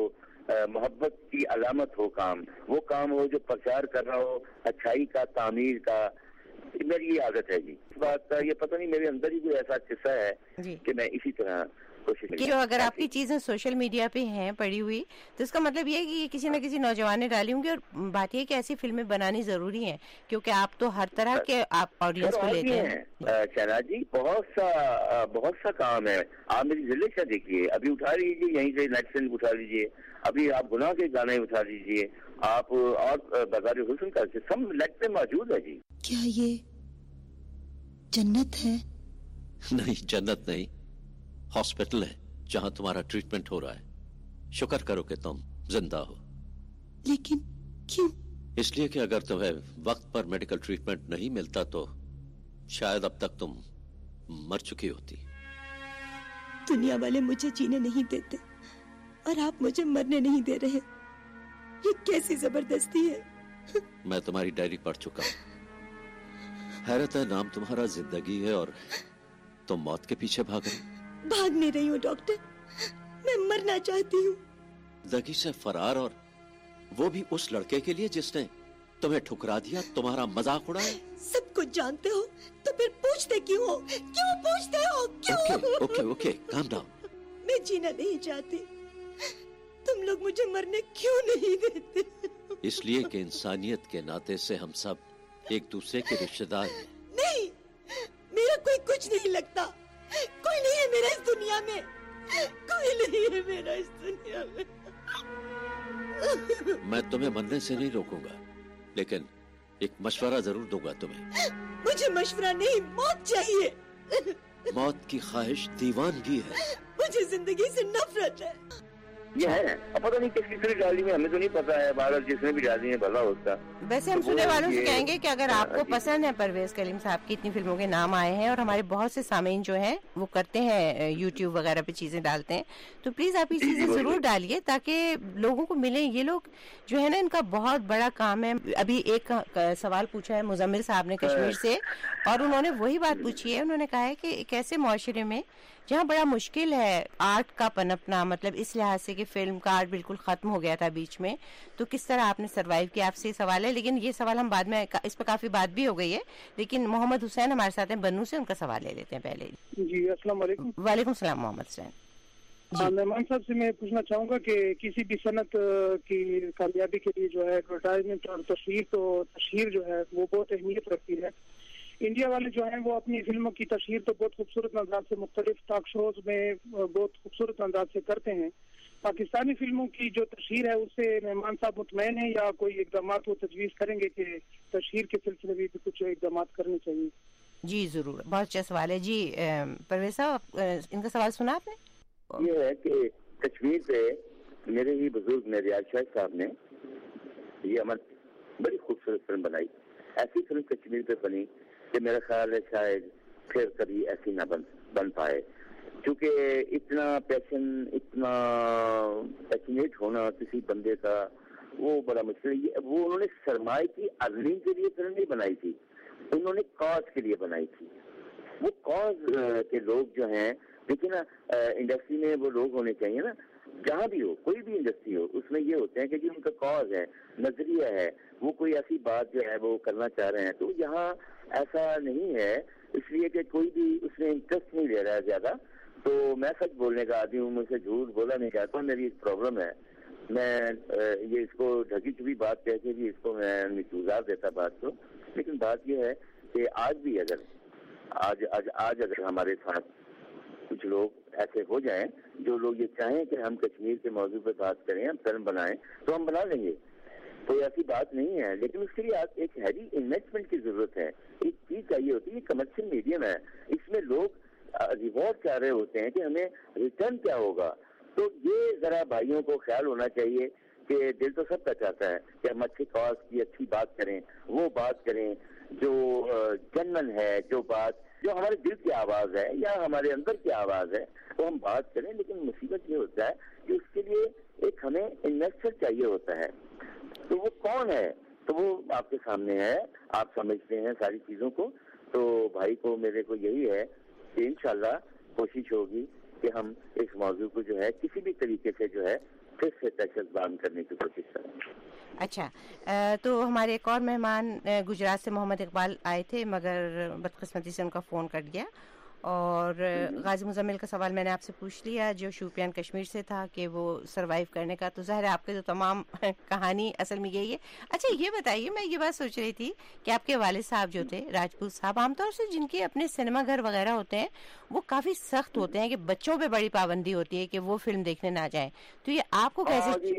Speaker 2: محبت کی علامت ہو کام, وہ کام ہو جو پرچار کر رہا ہو اچھائی کا, تعمیر کا. میری یہ عادت ہے جی, اس بات کا یہ پتہ نہیں میرے اندر ہی کوئی ایسا قصہ ہے کہ میں اسی طرح
Speaker 6: کہ جو اگر آپ کی چیزیں سوشل میڈیا پہ ہیں پڑی ہوئی تو اس کا مطلب یہ ہے کہ کسی نہ کسی نوجوان نے ڈالی ہوں گی. اور بات یہ کہ ایسی فلمیں بنانی ضروری ہیں کیونکہ آپ تو ہر طرح کے آپ آڈینس کو لیتے ہیں.
Speaker 2: شہناز جی بہت سا بہت سا کام ہے. آپ میری ضلع کا دیکھیے, ابھی اٹھا لیجیے یہیں سے نیٹ سے اٹھا لیجیے, ابھی آپ گناہ کے گانے اٹھا لیجیے, آپ اور بازار حسن کا سب نیٹ پہ موجود ہے جی.
Speaker 21: کیا یہ جنت ہے नहीं, जन्नत नहीं, हॉस्पिटल है जहां तुम्हारा ट्रीटमेंट हो रहा है। शुक्र करो कि तुम जिंदा हो।
Speaker 22: लेकिन क्यों?
Speaker 21: इसलिए कि अगर तुम्हें वक्त पर मेडिकल ट्रीटमेंट नहीं मिलता तो शायद अब तक तुम मर चुकी होती।
Speaker 22: दुनिया वाले मुझे जीने नहीं देते और आप मुझे मरने नहीं दे रहे। ये कैसी जबरदस्ती है?
Speaker 21: मैं तुम्हारी डायरी पढ़ चुका हूं। हैरत है, नाम तुम्हारा जिंदगी है और तुम मौत के पीछे भाग रहे।
Speaker 22: भाग नहीं रही हूँ डॉक्टर, मैं मरना चाहती हूँ।
Speaker 21: जिंदगी से फरार, और वो भी उस लड़के के लिए जिसने तुम्हें ठुकरा दिया, तुम्हारा मजाक उड़ाया।
Speaker 22: सब कुछ जानते हो तो फिर पूछते क्यों हो? क्यों पूछते हो? क्यों?
Speaker 21: Okay okay okay calm down.
Speaker 22: मैं जीना नहीं चाहती, तुम लोग मुझे मरने क्यों नहीं देते?
Speaker 21: इसलिए कि इंसानियत के नाते से हम सब एक दूसरे के रिश्तेदार हैं।
Speaker 22: नहीं, मेरा कोई कुछ नहीं लगता। कोई नहीं है मेरा इस दुनिया में, कोई नहीं है मेरा इस दुनिया में।
Speaker 21: मैं तुम्हें मरने से नहीं रोकूंगा, लेकिन एक मशवरा जरूर दूंगा तुम्हें।
Speaker 22: मुझे मशवरा नहीं, मौत चाहिए।
Speaker 21: मौत की ख्वाहिश दीवानगी है।
Speaker 22: मुझे जिंदगी से नफरत है।
Speaker 2: ये है, अब पता नहीं किसकी फिर डाली में, हमें तो नहीं पता है। भारत जिसने भी डाली है भला उसका।
Speaker 6: वैसे हम सुनने वालों से कहेंगे कि अगर आपको पसंद है परवेज कलीम साहब की इतनी फिल्मों के नाम आए हैं और हमारे बहुत से सामीन जो हैं वो करते हैं यूट्यूब वगैरह पे चीजें डालते हैं, तो प्लीज आप ये चीजें जरूर डालिए ताकि लोगों को मिले। ये लोग जो है ना, इनका बहुत बड़ा काम है। अभी एक सवाल पूछा है मुजम्मिल साहब ने कश्मीर से, और उन्होंने वही बात पूछी है। उन्होंने कहा है कि एक ऐसे मुआशरे में जहाँ बड़ा मुश्किल है आर्ट का पनपना, मतलब इस लिहाज से कि फिल्म का आर्ट बिल्कुल खत्म हो गया था बीच में, तो किस तरह आपने सरवाइव किया? आपसे ये सवाल है, लेकिन ये सवाल हम बाद में, इस पर काफी बात भी हो गई है, लेकिन मोहम्मद हुसैन हमारे साथ हैं बन्नू से, उनका सवाल ले लेते हैं पहले।
Speaker 23: जी अस्सलाम वालेकुम।
Speaker 6: वालेकुम सलाम मोहम्मद हुसैन।
Speaker 23: मेहमान साहब से मैं पूछना चाहूंगा कि किसी भी सनत की कामयाबी के लिए जो है एडवर्टाइजमेंट और तशहीर, तो तशहीर जो है वो बहुत अहमियत रखती है। इंडिया वाले जो हैं वो अपनी फिल्मों की तशहीर तो बहुत खूबसूरत अंदाज से मुख्तलिफ टॉक शोज में बहुत खूबसूरत अंदाज से करते हैं। पाकिस्तानी फिल्मों की जो तशहीर है उससे मेहमान साहब मुतमैन है या कोई इकदाम वो तजवीज़ करेंगे कि तशहीर के सिलसिले में भी कुछ इकदाम करने चाहिए?
Speaker 6: जी जरूर, बहुत अच्छा सवाल है। जी परवेज साहब, इनका सवाल सुना आपने?
Speaker 2: ये है कि कश्मीर से मेरे ही बुजुर्ग ने रियाज शाह साहब ने ये अमर बड़ी खूबसूरत फिल्म बनाई। ऐसी फिल्म कश्मीर पे बनी कि मेरा ख्याल है शायद फिर कभी ऐसी ना बन बन पाए, क्योंकि इतना पैशन, इतना पैशनेट होना किसी बंदे का वो बड़ा मुश्किल है। वो उन्होंने सरमाए की अर्निंग के लिए फिल्म नहीं बनाई थी, उन्होंने कॉज के लिए बनाई थी। वो कॉज के लोग जो हैं, देखिए ना, इंडस्ट्री में वो लोग होने चाहिए ना, जहाँ भी हो, कोई भी इंडस्ट्री हो, उसमें ये होते हैं कि जी उनका कॉज है, नजरिया है, वो कोई ऐसी बात जो है वो करना चाह रहे हैं। तो यहाँ ऐसा नहीं है, इसलिए कि कोई भी उसमें इंटरेस्ट नहीं ले रहा है ज्यादा। तो मैं सच बोलने का आदमी हूँ, मुझसे झूठ बोला नहीं जाता, मेरी एक प्रॉब्लम है। मैं ये इसको ढकी छुपी बात कह के भी इसको मैं गुजार देता बात को, लेकिन बात यह है कि आज भी अगर आज आज आज अगर हमारे साथ कुछ लोग ऐसे हो जाएं जो लोग ये चाहें कि हम कश्मीर के मौजू पे बात करें, हम फिल्म बनाएं, तो हम बना लेंगे, कोई ऐसी बात नहीं है। लेकिन उसके लिए आप एक हैवी इन्वेस्टमेंट की जरूरत है, एक चीज चाहिए होती है। ये कमर्शियल मीडियम है, इसमें लोग रिवॉर्ड चाह रहे होते हैं कि हमें रिटर्न क्या होगा। तो ये जरा भाइयों को ख्याल होना चाहिए कि दिल तो सबका चाहता है कि हम अच्छी कॉज की अच्छी बात करें, वो बात करें जो जनमन है, जो बात जो हमारे दिल की आवाज है या हमारे अंदर की आवाज है, वो हम बात करें। लेकिन मुसीबत ये होता है कि उसके लिए एक हमें इन्वेस्टर चाहिए होता है। तो वो कौन है? तो वो आपके सामने है, आप समझते हैं सारी चीजों को। तो भाई को मेरे को यही है कि इंशाल्लाह कोशिश होगी कि हम इस मौजू को जो है किसी भी तरीके से जो है फिर से तशद्दुद करने की कोशिश करें।
Speaker 6: अच्छा, तो हमारे एक और मेहमान गुजरात से मोहम्मद इकबाल आए थे, मगर बदकिस्मती से उनका फ़ोन कट गया। और गाजी मुजम्मिल का सवाल मैंने आपसे पूछ लिया जो शोपियान कश्मीर से था कि वो सरवाइव करने का, तो ज़ाहिर है आपके जो तमाम कहानी असल में यही है। अच्छा ये बताइए, मैं ये बात सोच रही थी कि आपके वालिद साहब जो थे राजपूत साहब, आमतौर से जिनके अपने सिनेमा घर वगैरह होते हैं वो काफ़ी सख्त होते हैं कि बच्चों पे बड़ी पाबंदी होती है कि वो फिल्म देखने ना जाए, तो ये आपको कैसे?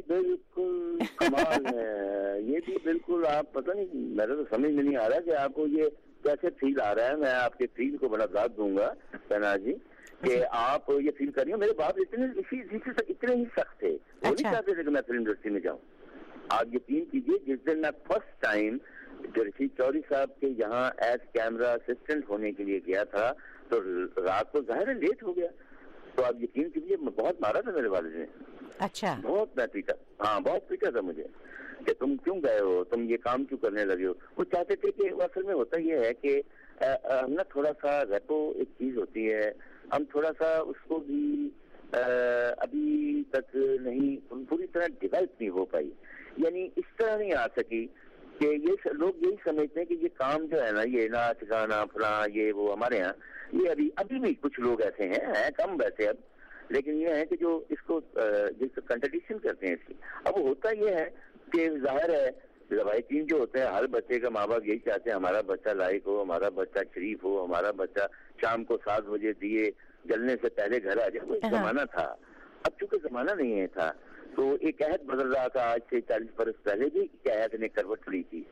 Speaker 2: बिल्कुल कमाल है, ये भी बिल्कुल आप पता नहीं, मेरे तो समझ में नहीं आ रहा कि आपको ये कैसे फील आ रहा है, मैं आपके फील को बड़ा दाद दूंगा शहनाज जी कि आप ये फील कर रही हो। मेरे बाप इतने इसी इसी इतने ही सख्त थे, वो नहीं चाहते थे कि मैं फिल्म इंडस्ट्री में जाऊँ। आप यकीन कीजिए, जिस दिन मैं फर्स्ट टाइम रशीद चौधरी साहब के यहाँ एज कैमरा असिस्टेंट होने के लिए गया था तो रात को जाहिर है लेट हो गया, तो आप यकीन कीजिए बहुत मारा था मेरे वालिद ने।
Speaker 6: अच्छा।
Speaker 2: बहुत मैं पीटा, हाँ बहुत पीटा था मुझे कि तुम क्यों गए हो, तुम ये काम क्यों करने लगे हो। वो चाहते थे कि असल में होता ये है कि हम ना थोड़ा सा रेपो एक चीज होती है, हम थोड़ा सा उसको भी आ, अभी तक नहीं पूरी तरह डिवेल्प नहीं हो पाई, यानी इस तरह नहीं आ सकी कि ये लोग यही समझते हैं कि ये काम जो है ना, ये नाच गाना फला ये वो, हमारे यहाँ ये अभी अभी भी कुछ लोग ऐसे हैं, हैं कम वैसे अब, लेकिन ये है कि जो इसको जिसको कंट्रडिक्शन करते हैं इसकी। अब होता ये है कि जाहिर है रवायतीन जो होते हैं, हर बच्चे का माँ बाप यही चाहते हैं हमारा बच्चा लायक हो, हमारा बच्चा शरीफ हो, हमारा बच्चा शाम को सात बजे दिए जलने से पहले घर आ जाए। वो एक जमाना था, अब चूंकि जमाना नहीं है था तो एक कहत बदल रहा था। आज से चालीस बरस पहले भी कहत ने करवट ली थी,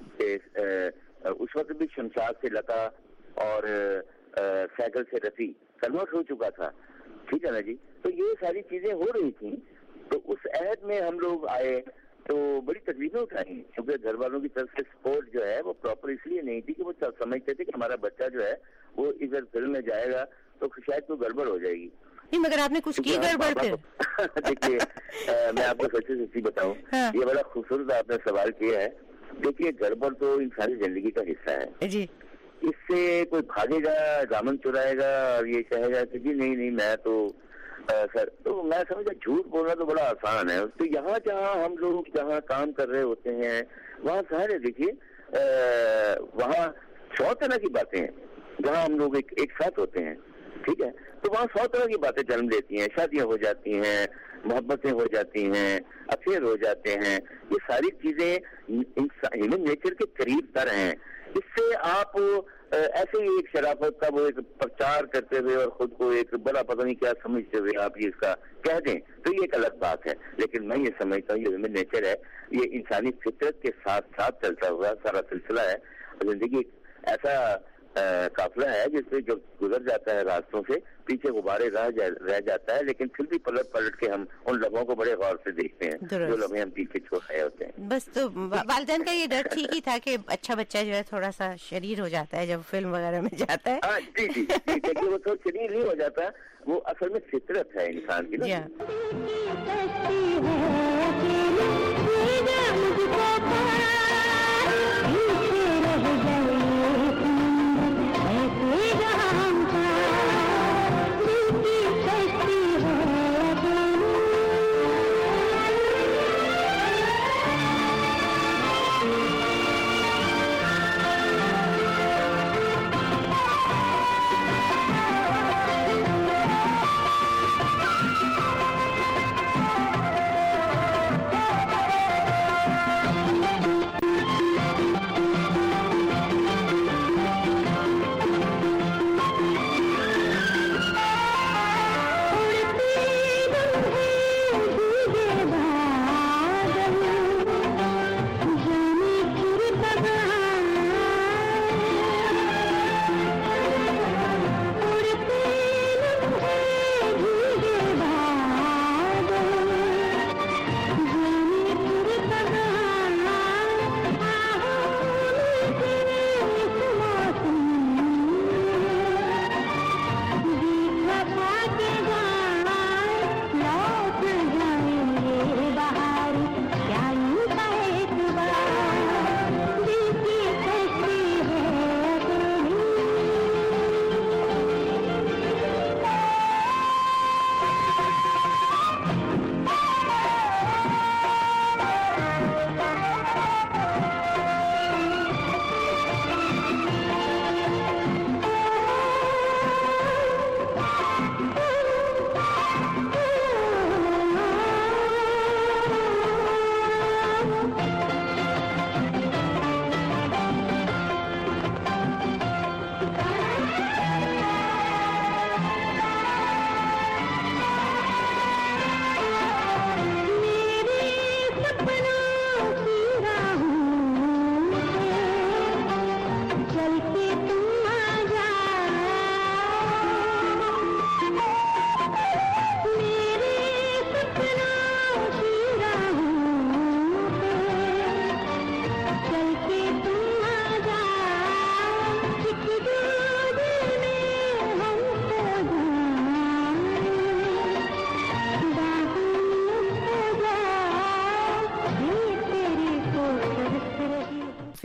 Speaker 2: उस वक्त भी शमशाद से लता और साइकिल से रफी कन्वर्ट हो चुका था, ठीक है ना जी। तो ये सारी चीजें हो रही थी, तो उस अहद में हम लोग आए तो बड़ी तकलीफें उठाई, क्योंकि घर वालों की तरफ से सपोर्ट जो है वो प्रॉपर इसलिए नहीं थी कि वो समझते थे कि हमारा बच्चा जो है वो इधर फिल्म में जाएगा तो शायद कोई गड़बड़ हो जाएगी।
Speaker 6: नहीं, मगर आपने कुछ की गड़बड़ फिर?
Speaker 2: देखिए मैं आपको सच्ची सच्ची बताऊं, हाँ। ये बड़ा खूबसूरत आपने सवाल किया है। देखिए गड़बड़ तो इंसानी जिंदगी का हिस्सा है जी, इससे कोई भागेगा दामन चुराएगा और ये कहेगा कि जी नहीं नहीं मैं तो आ, सर, तो मैं समझा झूठ बोलना तो बड़ा आसान है। तो यहाँ जहाँ हम लोग जहाँ काम कर रहे होते हैं वहाँ सारे देखिए वहाँ सौ तरह की बातें हैं, जहाँ हम लोग एक, एक साथ होते हैं, ठीक है, तो वहाँ सौ तरह की बातें जन्म लेती हैं, शादियां हो जाती हैं, मोहब्बतें हो जाती हैं, अफेयर हो जाते हैं। ये सारी चीजें ह्यूमन नेचर के करीब तर हैं। इससे आप ऐसे ही एक शराफत का वो एक प्रचार करते हुए और खुद को एक बड़ा पता नहीं क्या समझते हुए आप ये इसका कह दें तो ये एक अलग बात है, लेकिन मैं ये समझता हूँ ये ह्यूमन नेचर है, ये इंसानी फितरत के साथ साथ चलता हुआ सारा सिलसिला है। जिंदगी ऐसा काफिला है जिससे जो गुजर जाता है रास्तों से पीछे गुब्बारे रह जा, रह जाता है, लेकिन फिर भी पलट पलट के हम उन लोगों को बड़े गौर से देखते हैं जो लोग हम पीछे छोड़ रहे होते हैं।
Speaker 6: बस तो वालिदैन का ये डर ठीक ही था कि अच्छा बच्चा जो है थोड़ा सा शरीर हो जाता है जब फिल्म वगैरह में जाता है।
Speaker 2: हाँ जी जी, देखिए वो तो शरीर नहीं हो जाता, वो असल में फितरत है इंसान की ना।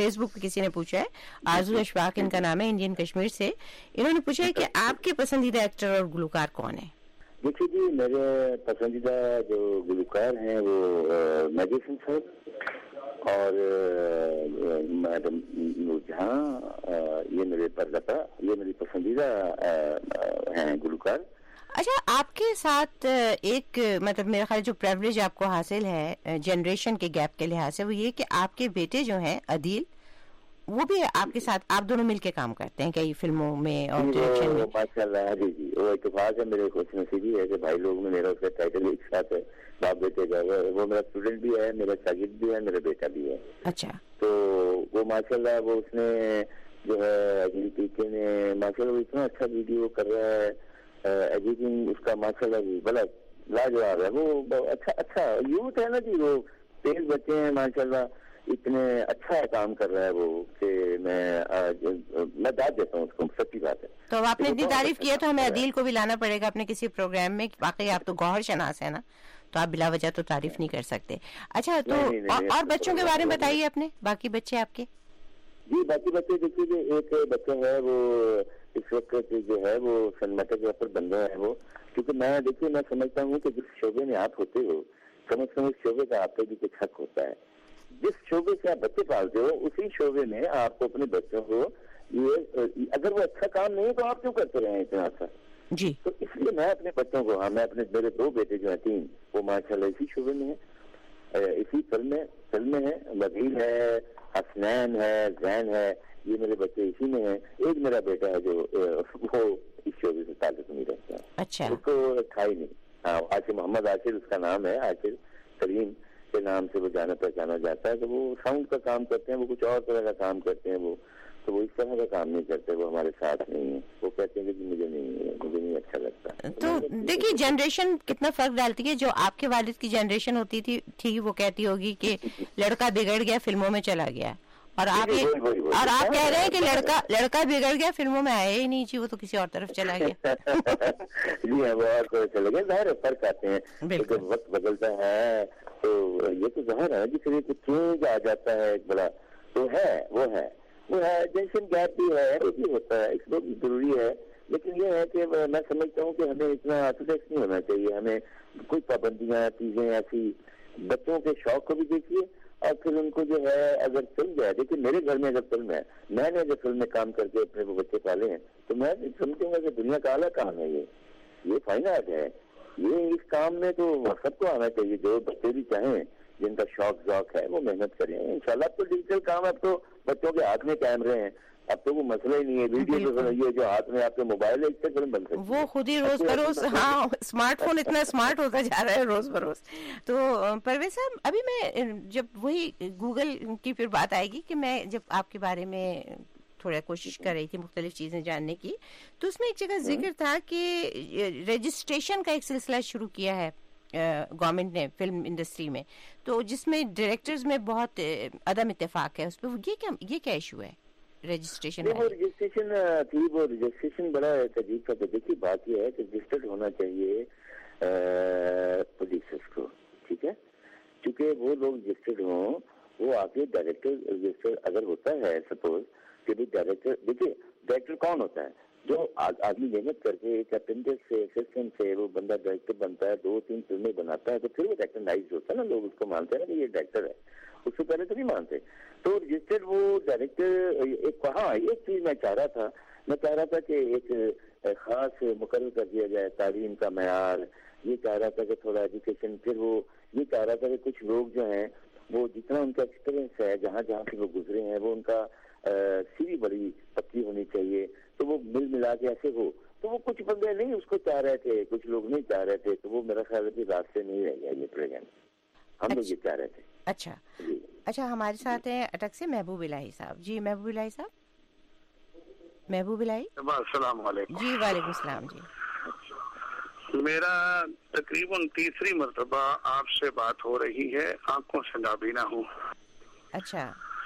Speaker 6: फेस बुक पे किसी ने पूछा है, आरजू अशफाक इनका नाम है, इंडियन कश्मीर से। इन्होंने पूछा है कि आपके पसंदीदा एक्टर और गुलकार कौन है?
Speaker 2: देखिए जी, मेरे पसंदीदा जो गुलकार हैं वो मेडिसन साहब और मैडम नूरजहां, ये मेरे परलता, ये मेरी पसंदीदा हैं गुलकार।
Speaker 6: अच्छा, आपके साथ एक मतलब मेरा ख्याल जो प्रिविलेज आपको हासिल है जनरेशन के गैप के लिहाज से, वो ये कि आपके बेटे जो हैं अदील, वो भी आपके साथ, आप दोनों मिलके काम करते हैं कई फिल्मों में और डायरेक्शन में।
Speaker 2: माशाल्लाह, जी जी, वो इत्तेफाक है, मेरे खुश नसीबी है कि भाई लोग में मेरा उसका टाइटल एक साथ है, बाप बेटे का। वो मेरा स्टूडेंट भी है, मेरा शागिर्द भी है, मेरा बेटा भी है।
Speaker 6: अच्छा।
Speaker 2: तो वो माशाल्लाह, वो उसने जो है अगली टीके ने माशाल्लाह इतना अच्छा वीडियो कर रहा है, एडिटिंग उसका माशाल्लाह बड़ा लाजवाब है। वो अच्छा अच्छा यूथ है ना जी, वो तेज बच्चे हैं माशाल्लाह, इतने अच्छा काम कर रहा है वो कि मैं आज मैं दाद देता हूँ उसको, सच्ची बात है।
Speaker 6: तो अब आपने इतनी तारीफ की है तो हमें अदील को भी लाना पड़ेगा अपने किसी प्रोग्राम में। वाकई आप तो गौहर शनास है ना, तो आप बिला वजह तो तारीफ नहीं कर सकते। अच्छा, तो नहीं, नहीं, नहीं, और, और बच्चों के बारे में बताइए अपने, बाकी बच्चे आपके।
Speaker 2: जी, बाकी बच्चे देखिए, एक बच्चा है वो इस वक्त जो है वो सनमाइका के ऊपर बंदा है वो, क्योंकि मैं देखिए मैं समझता हूँ कि जिस शोबे में आप होते हो, कम से कम उस शोबे का आप पे भी कुछ हक होता है। जिस शोबे से आप बच्चे पालते हो, उसी शोबे में आपको अपने बच्चों को ये, अगर वो अच्छा काम नहीं है तो आप क्यों करते रहे इतना अच्छा
Speaker 6: जी।
Speaker 2: तो इसलिए मैं अपने बच्चों को, हाँ मैं अपने, मेरे दो बेटे जो है तीन, वो माशाल्लाह इसी शोबे में है, इसी फिल्म में फिल्म में है। नबील है, हसनैन है, जैन है, ये मेरे बच्चे इसी में हैं। एक मेरा बेटा है जो वो इस शोबे से ताल्लुक नहीं रखता है।
Speaker 6: अच्छा।
Speaker 2: उसको था ही नहीं। हाँ, आशिर मोहम्मद आशिर उसका नाम है, आशिर करीम के नाम से वो जाना पहचाना जाता है। तो वो साउंड का काम करते हैं, वो कुछ और तरह का काम करते हैं वो, तो वो इस तरह का काम नहीं करते, वो हमारे साथ नहीं है। वो कहते हैं कि मुझे नहीं मुझे नहीं अच्छा लगता।
Speaker 6: तो देखिए जनरेशन कितना फर्क डालती है। जो आपके वालिद की जनरेशन होती थी थी वो कहती होगी कि लड़का बिगड़ गया फिल्मों में चला गया, और आप ये और आप कह रहे हैं कि लड़का लड़का बिगड़ गया फिल्मों में आया ही नहीं जी, वो तो किसी और तरफ चला गया।
Speaker 2: जी हाँ, वो और कोई चले गए, जाहिर फर्क आते हैं, जब वक्त बदलता है तो ये तो जाहिर है जिससे कुछ चेंज आ जाता है एक बड़ा, तो है वो है वो है जनरेशन गैप भी है, वो भी होता है, इसमें भी जरूरी है। लेकिन ये है कि मैं समझता हूँ कि हमें इतना ऑर्थोडॉक्स नहीं होना चाहिए, हमें कोई पाबंदियाँ चीजें ऐसी, बच्चों के शौक को भी देखिए और फिर उनको जो है अगर फिल्म जाए। देखिए मेरे घर में अगर फिल्म है, मैंने अगर फिल्म में काम करके अपने वो बच्चे पाले हैं, तो मैं समझूंगा कि दुनिया का आला काम है ये ये फाइन आर्ट है। ये इस काम में तो सबको आना चाहिए, जो बच्चे भी चाहें, जिनका शौक शौक है वो मेहनत करें इंशाल्लाह। अब तो डिजिटल काम, अब तो बच्चों के हाथ में कैमरे हैं, अब तो वो मसला ही नहीं है, वीडियो तो ये जो हाथ में आपके मोबाइल है इससे फिल्म बन सकती है,
Speaker 6: वो खुद ही रोज बरोज। हाँ, स्मार्टफोन इतना स्मार्ट होता जा रहा है रोज बरोज। तो परवेज साहब, अभी मैं जब वही गूगल की फिर बात आएगी कि मैं जब आपके बारे में थोड़ा कोशिश कर रही थी मुख्तलिफ चीजें जानने की, तो उसमें एक जगह जिक्र था कि रजिस्ट्रेशन का एक सिलसिला शुरू किया है गवर्नमेंट ने फिल्म इंडस्ट्री में, तो जिसमें डायरेक्टर्स में बहुत अदम इत्तेफाक है उस पर। ये क्या ये क्या इशू है रजिस्ट्रेशन?
Speaker 2: वो रजिस्ट्रेशन थी, वो रजिस्ट्रेशन बड़ा अजीब था। देखिए बात ये है कि रजिस्टर्ड होना चाहिए प्रोड्यूसर्स को, ठीक है, क्योंकि वो लोग रजिस्टर्ड हों, वो आके डायरेक्टर रजिस्टर अगर होता है सपोज कि भाई डायरेक्टर, देखिए डायरेक्टर कौन होता है? जो आदमी मेहनत करके एक अटेंडेंट से असिस्टेंट से वो बंदा डायरेक्टर बनता है, दो तीन फिल्में बनाता है, तो फिर वो रेकग्नाइज होता है ना, लोग उसको मानते हैं ना कि ये डायरेक्टर है, उससे पहले तो नहीं मानते। तो रजिस्टर्ड वो डायरेक्टर एक, हाँ एक चीज मैं चाह रहा था, मैं चाह रहा था कि एक खास मुकर्रर कर दिया जाए तालीम का मैयार, ये चाह रहा था कि थोड़ा एजुकेशन, फिर वो ये चाह रहा था कि कुछ लोग जो हैं वो जितना उनका एक्सपीरियंस है, जहाँ जहाँ से वो गुजरे हैं, वो उनका सीढ़ी बड़ी पक्की होनी चाहिए, तो वो मिल मिला के ऐसे हो। तो वो कुछ बंदे नहीं उसको चाह रहे थे, कुछ लोग नहीं चाह रहे थे, तो वो मेरा ख्याल है रास्ते नहीं रह गया ये प्रोग्राम, हम लोग ये चाह रहे थे।
Speaker 6: अच्छा अच्छा, हमारे साथ है अटक से महबूब इलाही साहब। जी महबूब इलाही साहब, महबूब इलाही।
Speaker 3: अस्सलाम वालेकुम।
Speaker 6: जी वालेकुम सलाम जी।
Speaker 3: मेरा तकरीबन तीसरी मर्तबा आपसे बात हो रही है, आंखों से नाबीना हूँ।
Speaker 6: अच्छा।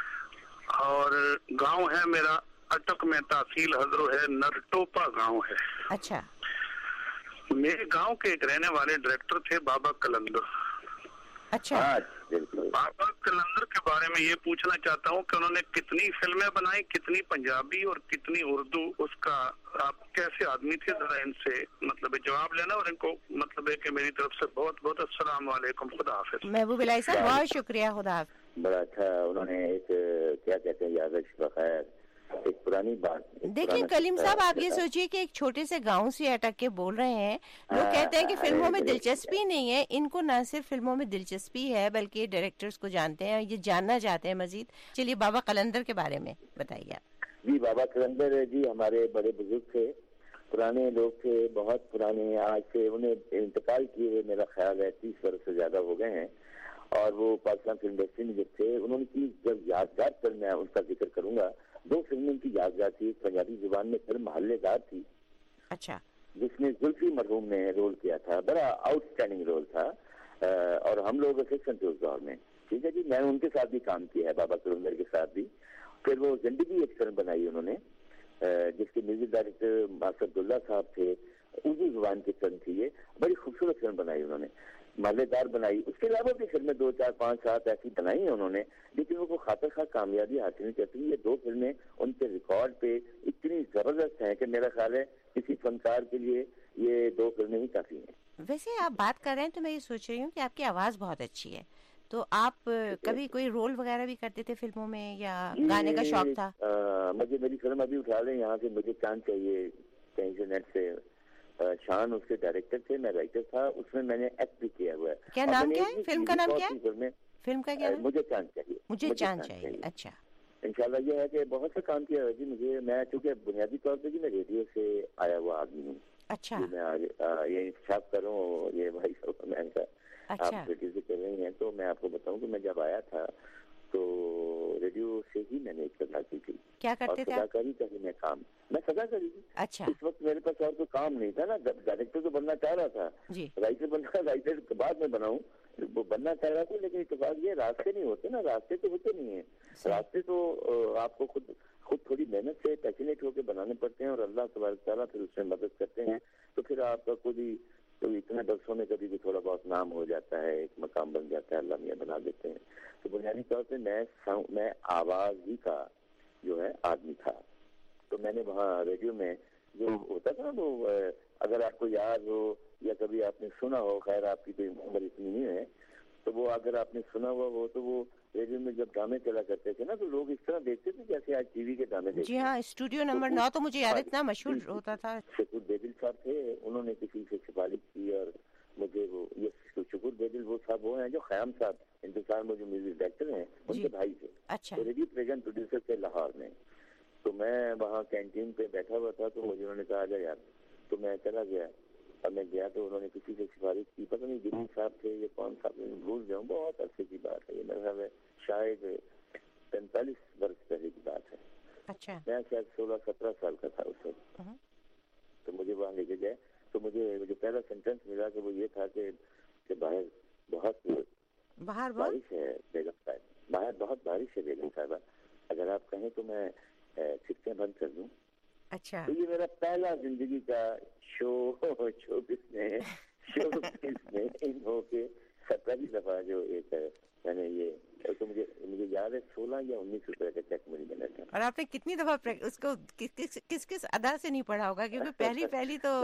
Speaker 3: और गांव है मेरा अटक में, तहसील हजरो है, नरटोपा गांव है।
Speaker 6: अच्छा।
Speaker 3: मेरे गांव के एक रहने वाले डायरेक्टर थे बाबा कलंदर,
Speaker 6: اچھا
Speaker 2: بالکل.
Speaker 3: بابا قلندر کے بارے میں یہ پوچھنا چاہتا ہوں کہ انہوں نے کتنی فلمیں بنائی, کتنی پنجابی اور کتنی اردو, اس کا آپ کیسے آدمی تھے, ذرا ان سے مطلب جواب لینا, اور ان کو مطلب ہے کہ میری طرف سے بہت بہت السلام علیکم, خدا حافظ.
Speaker 6: محبوب الہی صاحب بہت شکریہ, خدا حافظ.
Speaker 2: بڑا اچھا انہوں نے ایک کیا کہتے ہیں یادش بخیر ایک پرانی بات.
Speaker 6: دیکھیں کلیم صاحب, آپ یہ سوچئے کہ ایک چھوٹے سے گاؤں سے اٹک کے بول رہے ہیں, لوگ کہتے ہیں کہ فلموں میں دلچسپی نہیں ہے. ان کو نہ صرف فلموں میں دلچسپی ہے بلکہ ڈائریکٹرز کو جانتے ہیں, یہ جاننا چاہتے ہیں مزید. چلیے بابا قلندر کے بارے میں بتائیے آپ.
Speaker 2: جی بابا قلندر جی ہمارے بڑے بزرگ تھے, پرانے لوگ تھے, بہت پرانے. آج سے انہیں انتقال کیے ہوئے میرا خیال ہے تیس برس سے زیادہ ہو گئے ہیں, اور وہ پاکستان فلم انڈسٹری میں جب تھے انہوں نے کی جب یادگار پر میں ان کا ذکر کروں گا. دو فلمیں ان کی یادگار تھی. ایک پنجابی زبان میں فلم محلے دار تھی,
Speaker 6: اچھا,
Speaker 2: جس میں زلفی مرحوم نے رول کیا تھا, بڑا آؤٹ اسٹینڈنگ رول تھا, اور ہم لوگ اسسٹنٹ تھے اس دور میں. ٹھیک ہے جی, میں نے ان کے ساتھ بھی کام کیا ہے, بابا قلندر کے ساتھ بھی. پھر وہ زندگی ایک فلم بنائی انہوں نے, جس کے میوزک ڈائریکٹر ماسٹر عبداللہ صاحب تھے, اردو زبان کی فلم تھی یہ, بڑی خوبصورت فلم بنائی انہوں نے, محلے دار بنائی. اس کے علاوہ بھی فلمیں دو چار پانچ سات ایسی بنائی ہیں انہوں نے, لیکن وہ خاطر خواہ کامیابی حاصل نہیں کرتی. یہ دو فلمیں ان کے ریکارڈ پہ اتنی زبردست ہیں کہ میرا خیال ہے کسی فنکار کے لیے یہ دو فلمیں ہی کافی ہیں.
Speaker 6: ویسے آپ بات کر رہے ہیں تو میں یہ سوچ رہی ہوں کہ آپ کی آواز بہت اچھی ہے, تو آپ کبھی کوئی رول وغیرہ بھی کرتے تھے فلموں میں, یا گانے کا شوق تھا؟
Speaker 2: مجھے میری فلم ابھی اٹھا لیں یہاں سے, مجھے چاند چاہیے, کہیں سے نیٹ سے. شان اس کے ڈائریکٹر تھے, میں رائٹر تھا, اس میں میں نے ایکٹ بھی کیا ہوا ہے.
Speaker 6: کیا نام کیا ہے فلم کا, نام کیا ہے فلم کا, کیا
Speaker 2: مجھے چاند چاہیے,
Speaker 6: مجھے چاند چاہیے. اچھا,
Speaker 2: انشاءاللہ یہ ہے کہ بہت سے کام کیا ہے جی مجھے. میں چونکہ بنیادی طور پہ جی میں ریڈیو سے آیا ہوا آدمی ہوں.
Speaker 6: اچھا,
Speaker 2: میں یہ انتخاب کروں یہ بھائی صاحب میں کا آپ ریڈیو سے کر رہی ہیں, تو میں آپ کو بتاؤں کہ میں جب آیا تھا تو ریڈیو سے ہی میں نے ایک صدا کی تھی.
Speaker 6: کیا کرتے تھے؟
Speaker 2: صداکاری کا ہی میں کام میں صدا کری تھی.
Speaker 6: اچھا,
Speaker 2: اس وقت میرے پاس اور کوئی کام نہیں تھا نا, ڈائریکٹر تو بننا چاہ رہا تھا, رائٹر بننا, رائٹر کے بعد میں بناؤں, وہ بننا چاہ رہا تھا, لیکن اتفاق یہ راستے نہیں ہوتے نا, راستے تو ہوتے نہیں ہیں. راستے تو آپ کو خود خود تھوڑی محنت سے پیشنیٹ ہو کے بنانے پڑتے ہیں, اور اللہ تبارک تعالیٰ پھر اس میں مدد کرتے ہیں, تو پھر آپ کا خود ہی تو اتنے برسوں میں کبھی بھی تھوڑا بہت نام ہو جاتا ہے, ایک مقام بن جاتا ہے, اللہ میاں بنا دیتے ہیں. تو بنیادی طور پہ میں میں آواز ہی کا جو ہے آدمی تھا. تو میں نے وہاں ریڈیو میں جو ہوتا تھا نا, وہ اگر آپ کو یاد ہو یا کبھی آپ نے سنا ہو, خیر آپ کی کوئی عمر اتنی نہیں ہے, تو وہ اگر آپ نے سنا ہوا ہو تو وہ ریڈیو میں جب ڈرامے چلا کرتے تھے نا, تو لوگ اس طرح دیکھتے تھے جیسے آج ٹی وی کے ڈرامے دیکھتے.
Speaker 6: جی ہاں, اسٹوڈیو نمبر نو تو مجھے یاد اتنا مشہور ہوتا تھا.
Speaker 2: شکور بیدل صاحب تھے, انہوں نے کسی سے سفارش کی, اور مجھے وہ یہ شکور بیدل وہ صاحب وہ ہیں جو خیام صاحب ہندوستان میں جو میوزک ڈائریکٹر ہیں, ان کے بھائی تھے.
Speaker 6: اچھا,
Speaker 2: ریڈیو پریزنٹ پروڈیوسر تھے لاہور میں. تو میں وہاں کینٹین پہ بیٹھا ہوا تھا, تو مجھے انہوں نے کہا جا یار, تو میں چلا گیا. اور میں گیا تو انہوں نے کسی سے سفارش کی, پتہ نہیں دلی صاحب تھے یہ کون صاحب, میں بھول جاؤں, بہت عرصے کی بات ہے یہ, میرا خیال ہے شاید پینتالیس برس پہلے کی بات ہے.
Speaker 6: اچھا,
Speaker 2: میں شاید سولہ سترہ سال کا تھا اس وقت. تو مجھے وہاں لے کے گئے, تو مجھے جو پہلا سینٹینس ملا کہ وہ یہ تھا کہ, کہ باہر بہت
Speaker 6: باہر
Speaker 2: بارش ہے بیگم صاحب, باہر بہت بارش ہے بیگم صاحبہ, اگر آپ کہیں تو میں کھڑکیاں بند کر دوں.
Speaker 6: اچھا,
Speaker 2: تو یہ میرا پہلا زندگی کا شو شو بس میں شو بس میں ان ہو کے سترہویں دفعہ جو ایک میں نے یہ, تو مجھے مجھے یاد ہے سولہ یا انیس روپے کا چیک مجھے ملا تھا.
Speaker 6: اور آپ نے کتنی دفعہ اس کو کس کس ادا سے نہیں پڑھا ہوگا, کیونکہ پہلی پہلی تو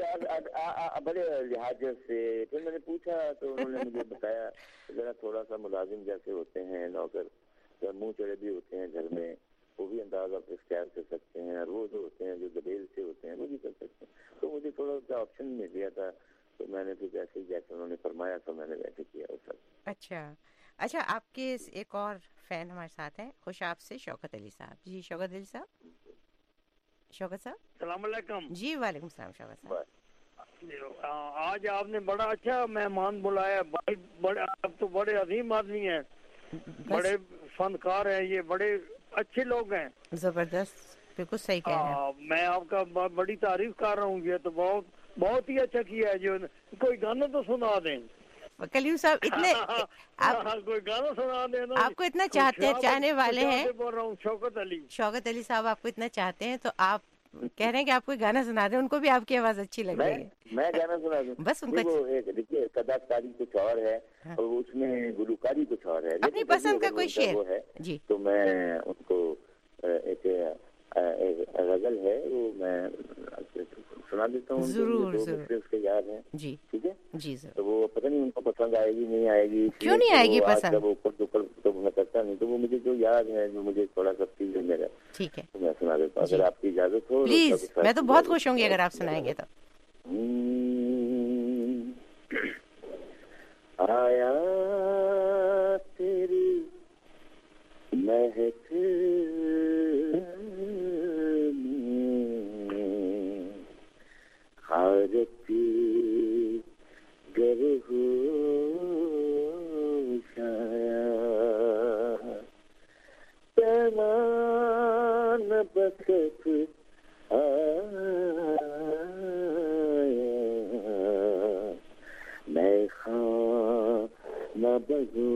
Speaker 2: بڑے لحاظ سے. پھر میں نے پوچھا تو انہوں نے مجھے بتایا ذرا تھوڑا سا ملازم جیسے ہوتے ہیں نوکر, منہ چڑے بھی ہوتے ہیں گھر میں, وہ بھی انداز آپ اختیار کر سکتے ہیں, اور وہ جو ہوتے ہیں جو دبیل سے ہوتے ہیں وہ بھی کر سکتے ہیں. تو مجھے تھوڑا سا آپشن مل گیا تھا, تو میں نے پھر جیسے جیسے انہوں نے فرمایا تو میں نے ویسے کیا وہ سب.
Speaker 6: اچھا اچھا, آپ کے ایک اور فین ہمارے ساتھ ہیں خوشاب سے, شوکت علی صاحب. جی شوکت علی صاحب. شوکت صاحب
Speaker 4: السلام علیکم.
Speaker 6: جی وعلیکم السلام. شوکت صاحب
Speaker 4: آج آپ نے بڑا اچھا مہمان بلایا, بڑے آپ تو بڑے عظیم آدمی ہیں, بڑے فنکار ہیں, یہ بڑے اچھے لوگ ہیں.
Speaker 6: زبردست, بالکل صحیح کہہ رہے ہیں.
Speaker 4: میں آپ کا بڑی تعریف کر رہا ہوں, یہ تو بہت بہت ہی اچھا کیا ہے. جو کوئی گانا تو سنا دیں
Speaker 6: کلیم صاحب, اتنے
Speaker 4: کوئی گانا سنا دیں.
Speaker 6: آپ کو اتنا چاہتے ہیں, چاہنے والے ہیں.
Speaker 4: بول رہا ہوں شوکت علی.
Speaker 6: شوکت علی صاحب آپ کو اتنا چاہتے ہیں, تو آپ کہہ رہے ہیں کہ آپ کوئی گانا سنا دیں, ان کو بھی آپ کی آواز اچھی لگ رہی ہے.
Speaker 2: میں گانا سنا دوں
Speaker 6: بس ان کو
Speaker 2: دیکھیے اداکاری کچھ اور ہے اور اس میں گلوکاری کچھ اور ہے,
Speaker 6: اپنی پسند کا کوئی شعر
Speaker 2: وہ ہے
Speaker 6: جی
Speaker 2: تو میں ان کو ایک غزل ہے وہ میں سنا دیتا ہوں.
Speaker 6: ضرور ضرور
Speaker 2: اس کے یاد ہیں
Speaker 6: جی
Speaker 2: ٹھیک ہے
Speaker 6: جی ضرور.
Speaker 2: تو وہ پتہ نہیں ان کو پسند آئے گی نہیں آئے گی,
Speaker 6: کیوں نہیں آئے گی پسند,
Speaker 2: وہ اوپر تو میں کرتا نہیں, تو وہ مجھے جو یاد ہے جو مجھے تھوڑا سا فیل ہے میرا
Speaker 6: ٹھیک ہے
Speaker 2: تو میں سنا دیتا ہوں اگر آپ کی اجازت ہو.
Speaker 6: پلیز, میں تو بہت خوش ہوں گی اگر آپ سنائیں گے تو.
Speaker 2: آیا تیری مہک حارتی گر ہو شایا پیمان بخت آیا میں خان نہ بگو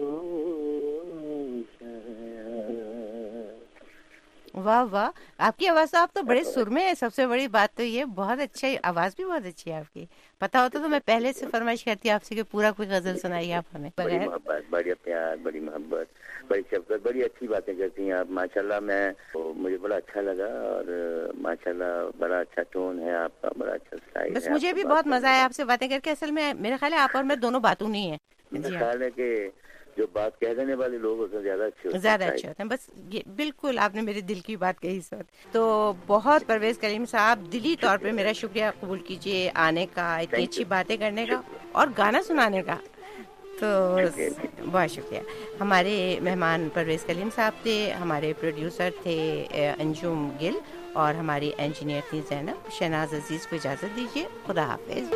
Speaker 6: واہ واہ, آپ کی آواز تو, آپ تو بڑے سر میں ہے. سب سے بڑی بات تو یہ بہت اچھی آواز بھی بہت اچھی ہے آپ کی. پتا ہوتا تو میں پہلے سے فرمائش کرتی آپ سے کہ پورا کوئی غزل سنائیے آپ ہمیں.
Speaker 2: بڑی محبت, بڑی پیار, بڑی محبت, بڑی شفقت, بڑی اچھی باتیں کرتی ہیں آپ ماشاءاللہ. میں مجھے بڑا اچھا لگا اور ماشاءاللہ بڑا اچھا ٹون ہے آپ کا, بڑا اچھا اسٹائل ہے.
Speaker 6: بس مجھے بھی بہت مزہ آیا آپ سے باتیں کر کے. اصل میں میرا خیال ہے آپ اور میں دونوں باتوں نہیں ہیں.
Speaker 2: میرا خیال ہے کہ جو بات کہہ دینے والے لوگ اس سے زیادہ اچھے ہوتے ہیں,
Speaker 6: زیادہ اچھے ہوتے ہیں. بس یہ بالکل آپ نے میرے دل کی بات کہی اس وقت. تو بہت پرویز کریم صاحب دلی طور پہ میرا شکریہ قبول کیجیے آنے کا, اتنی اچھی باتیں کرنے کا اور گانا سنانے کا. تو بہت شکریہ. ہمارے مہمان پرویز کلیم صاحب تھے, ہمارے پروڈیوسر تھے انجم گل اور ہماری انجینئر تھی زینب. شہناز عزیز کو اجازت دیجیے, خدا حافظ.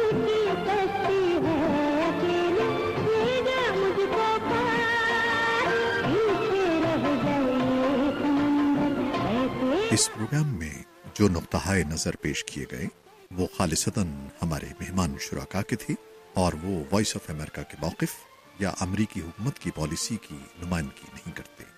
Speaker 1: اس پروگرام میں جو نقطہ نظر پیش کیے گئے وہ خالصتاً ہمارے مہمان شرکا کے تھے اور وہ وائس آف امریکہ کے موقف یا امریکی حکومت کی پالیسی کی نمائندگی نہیں کرتے.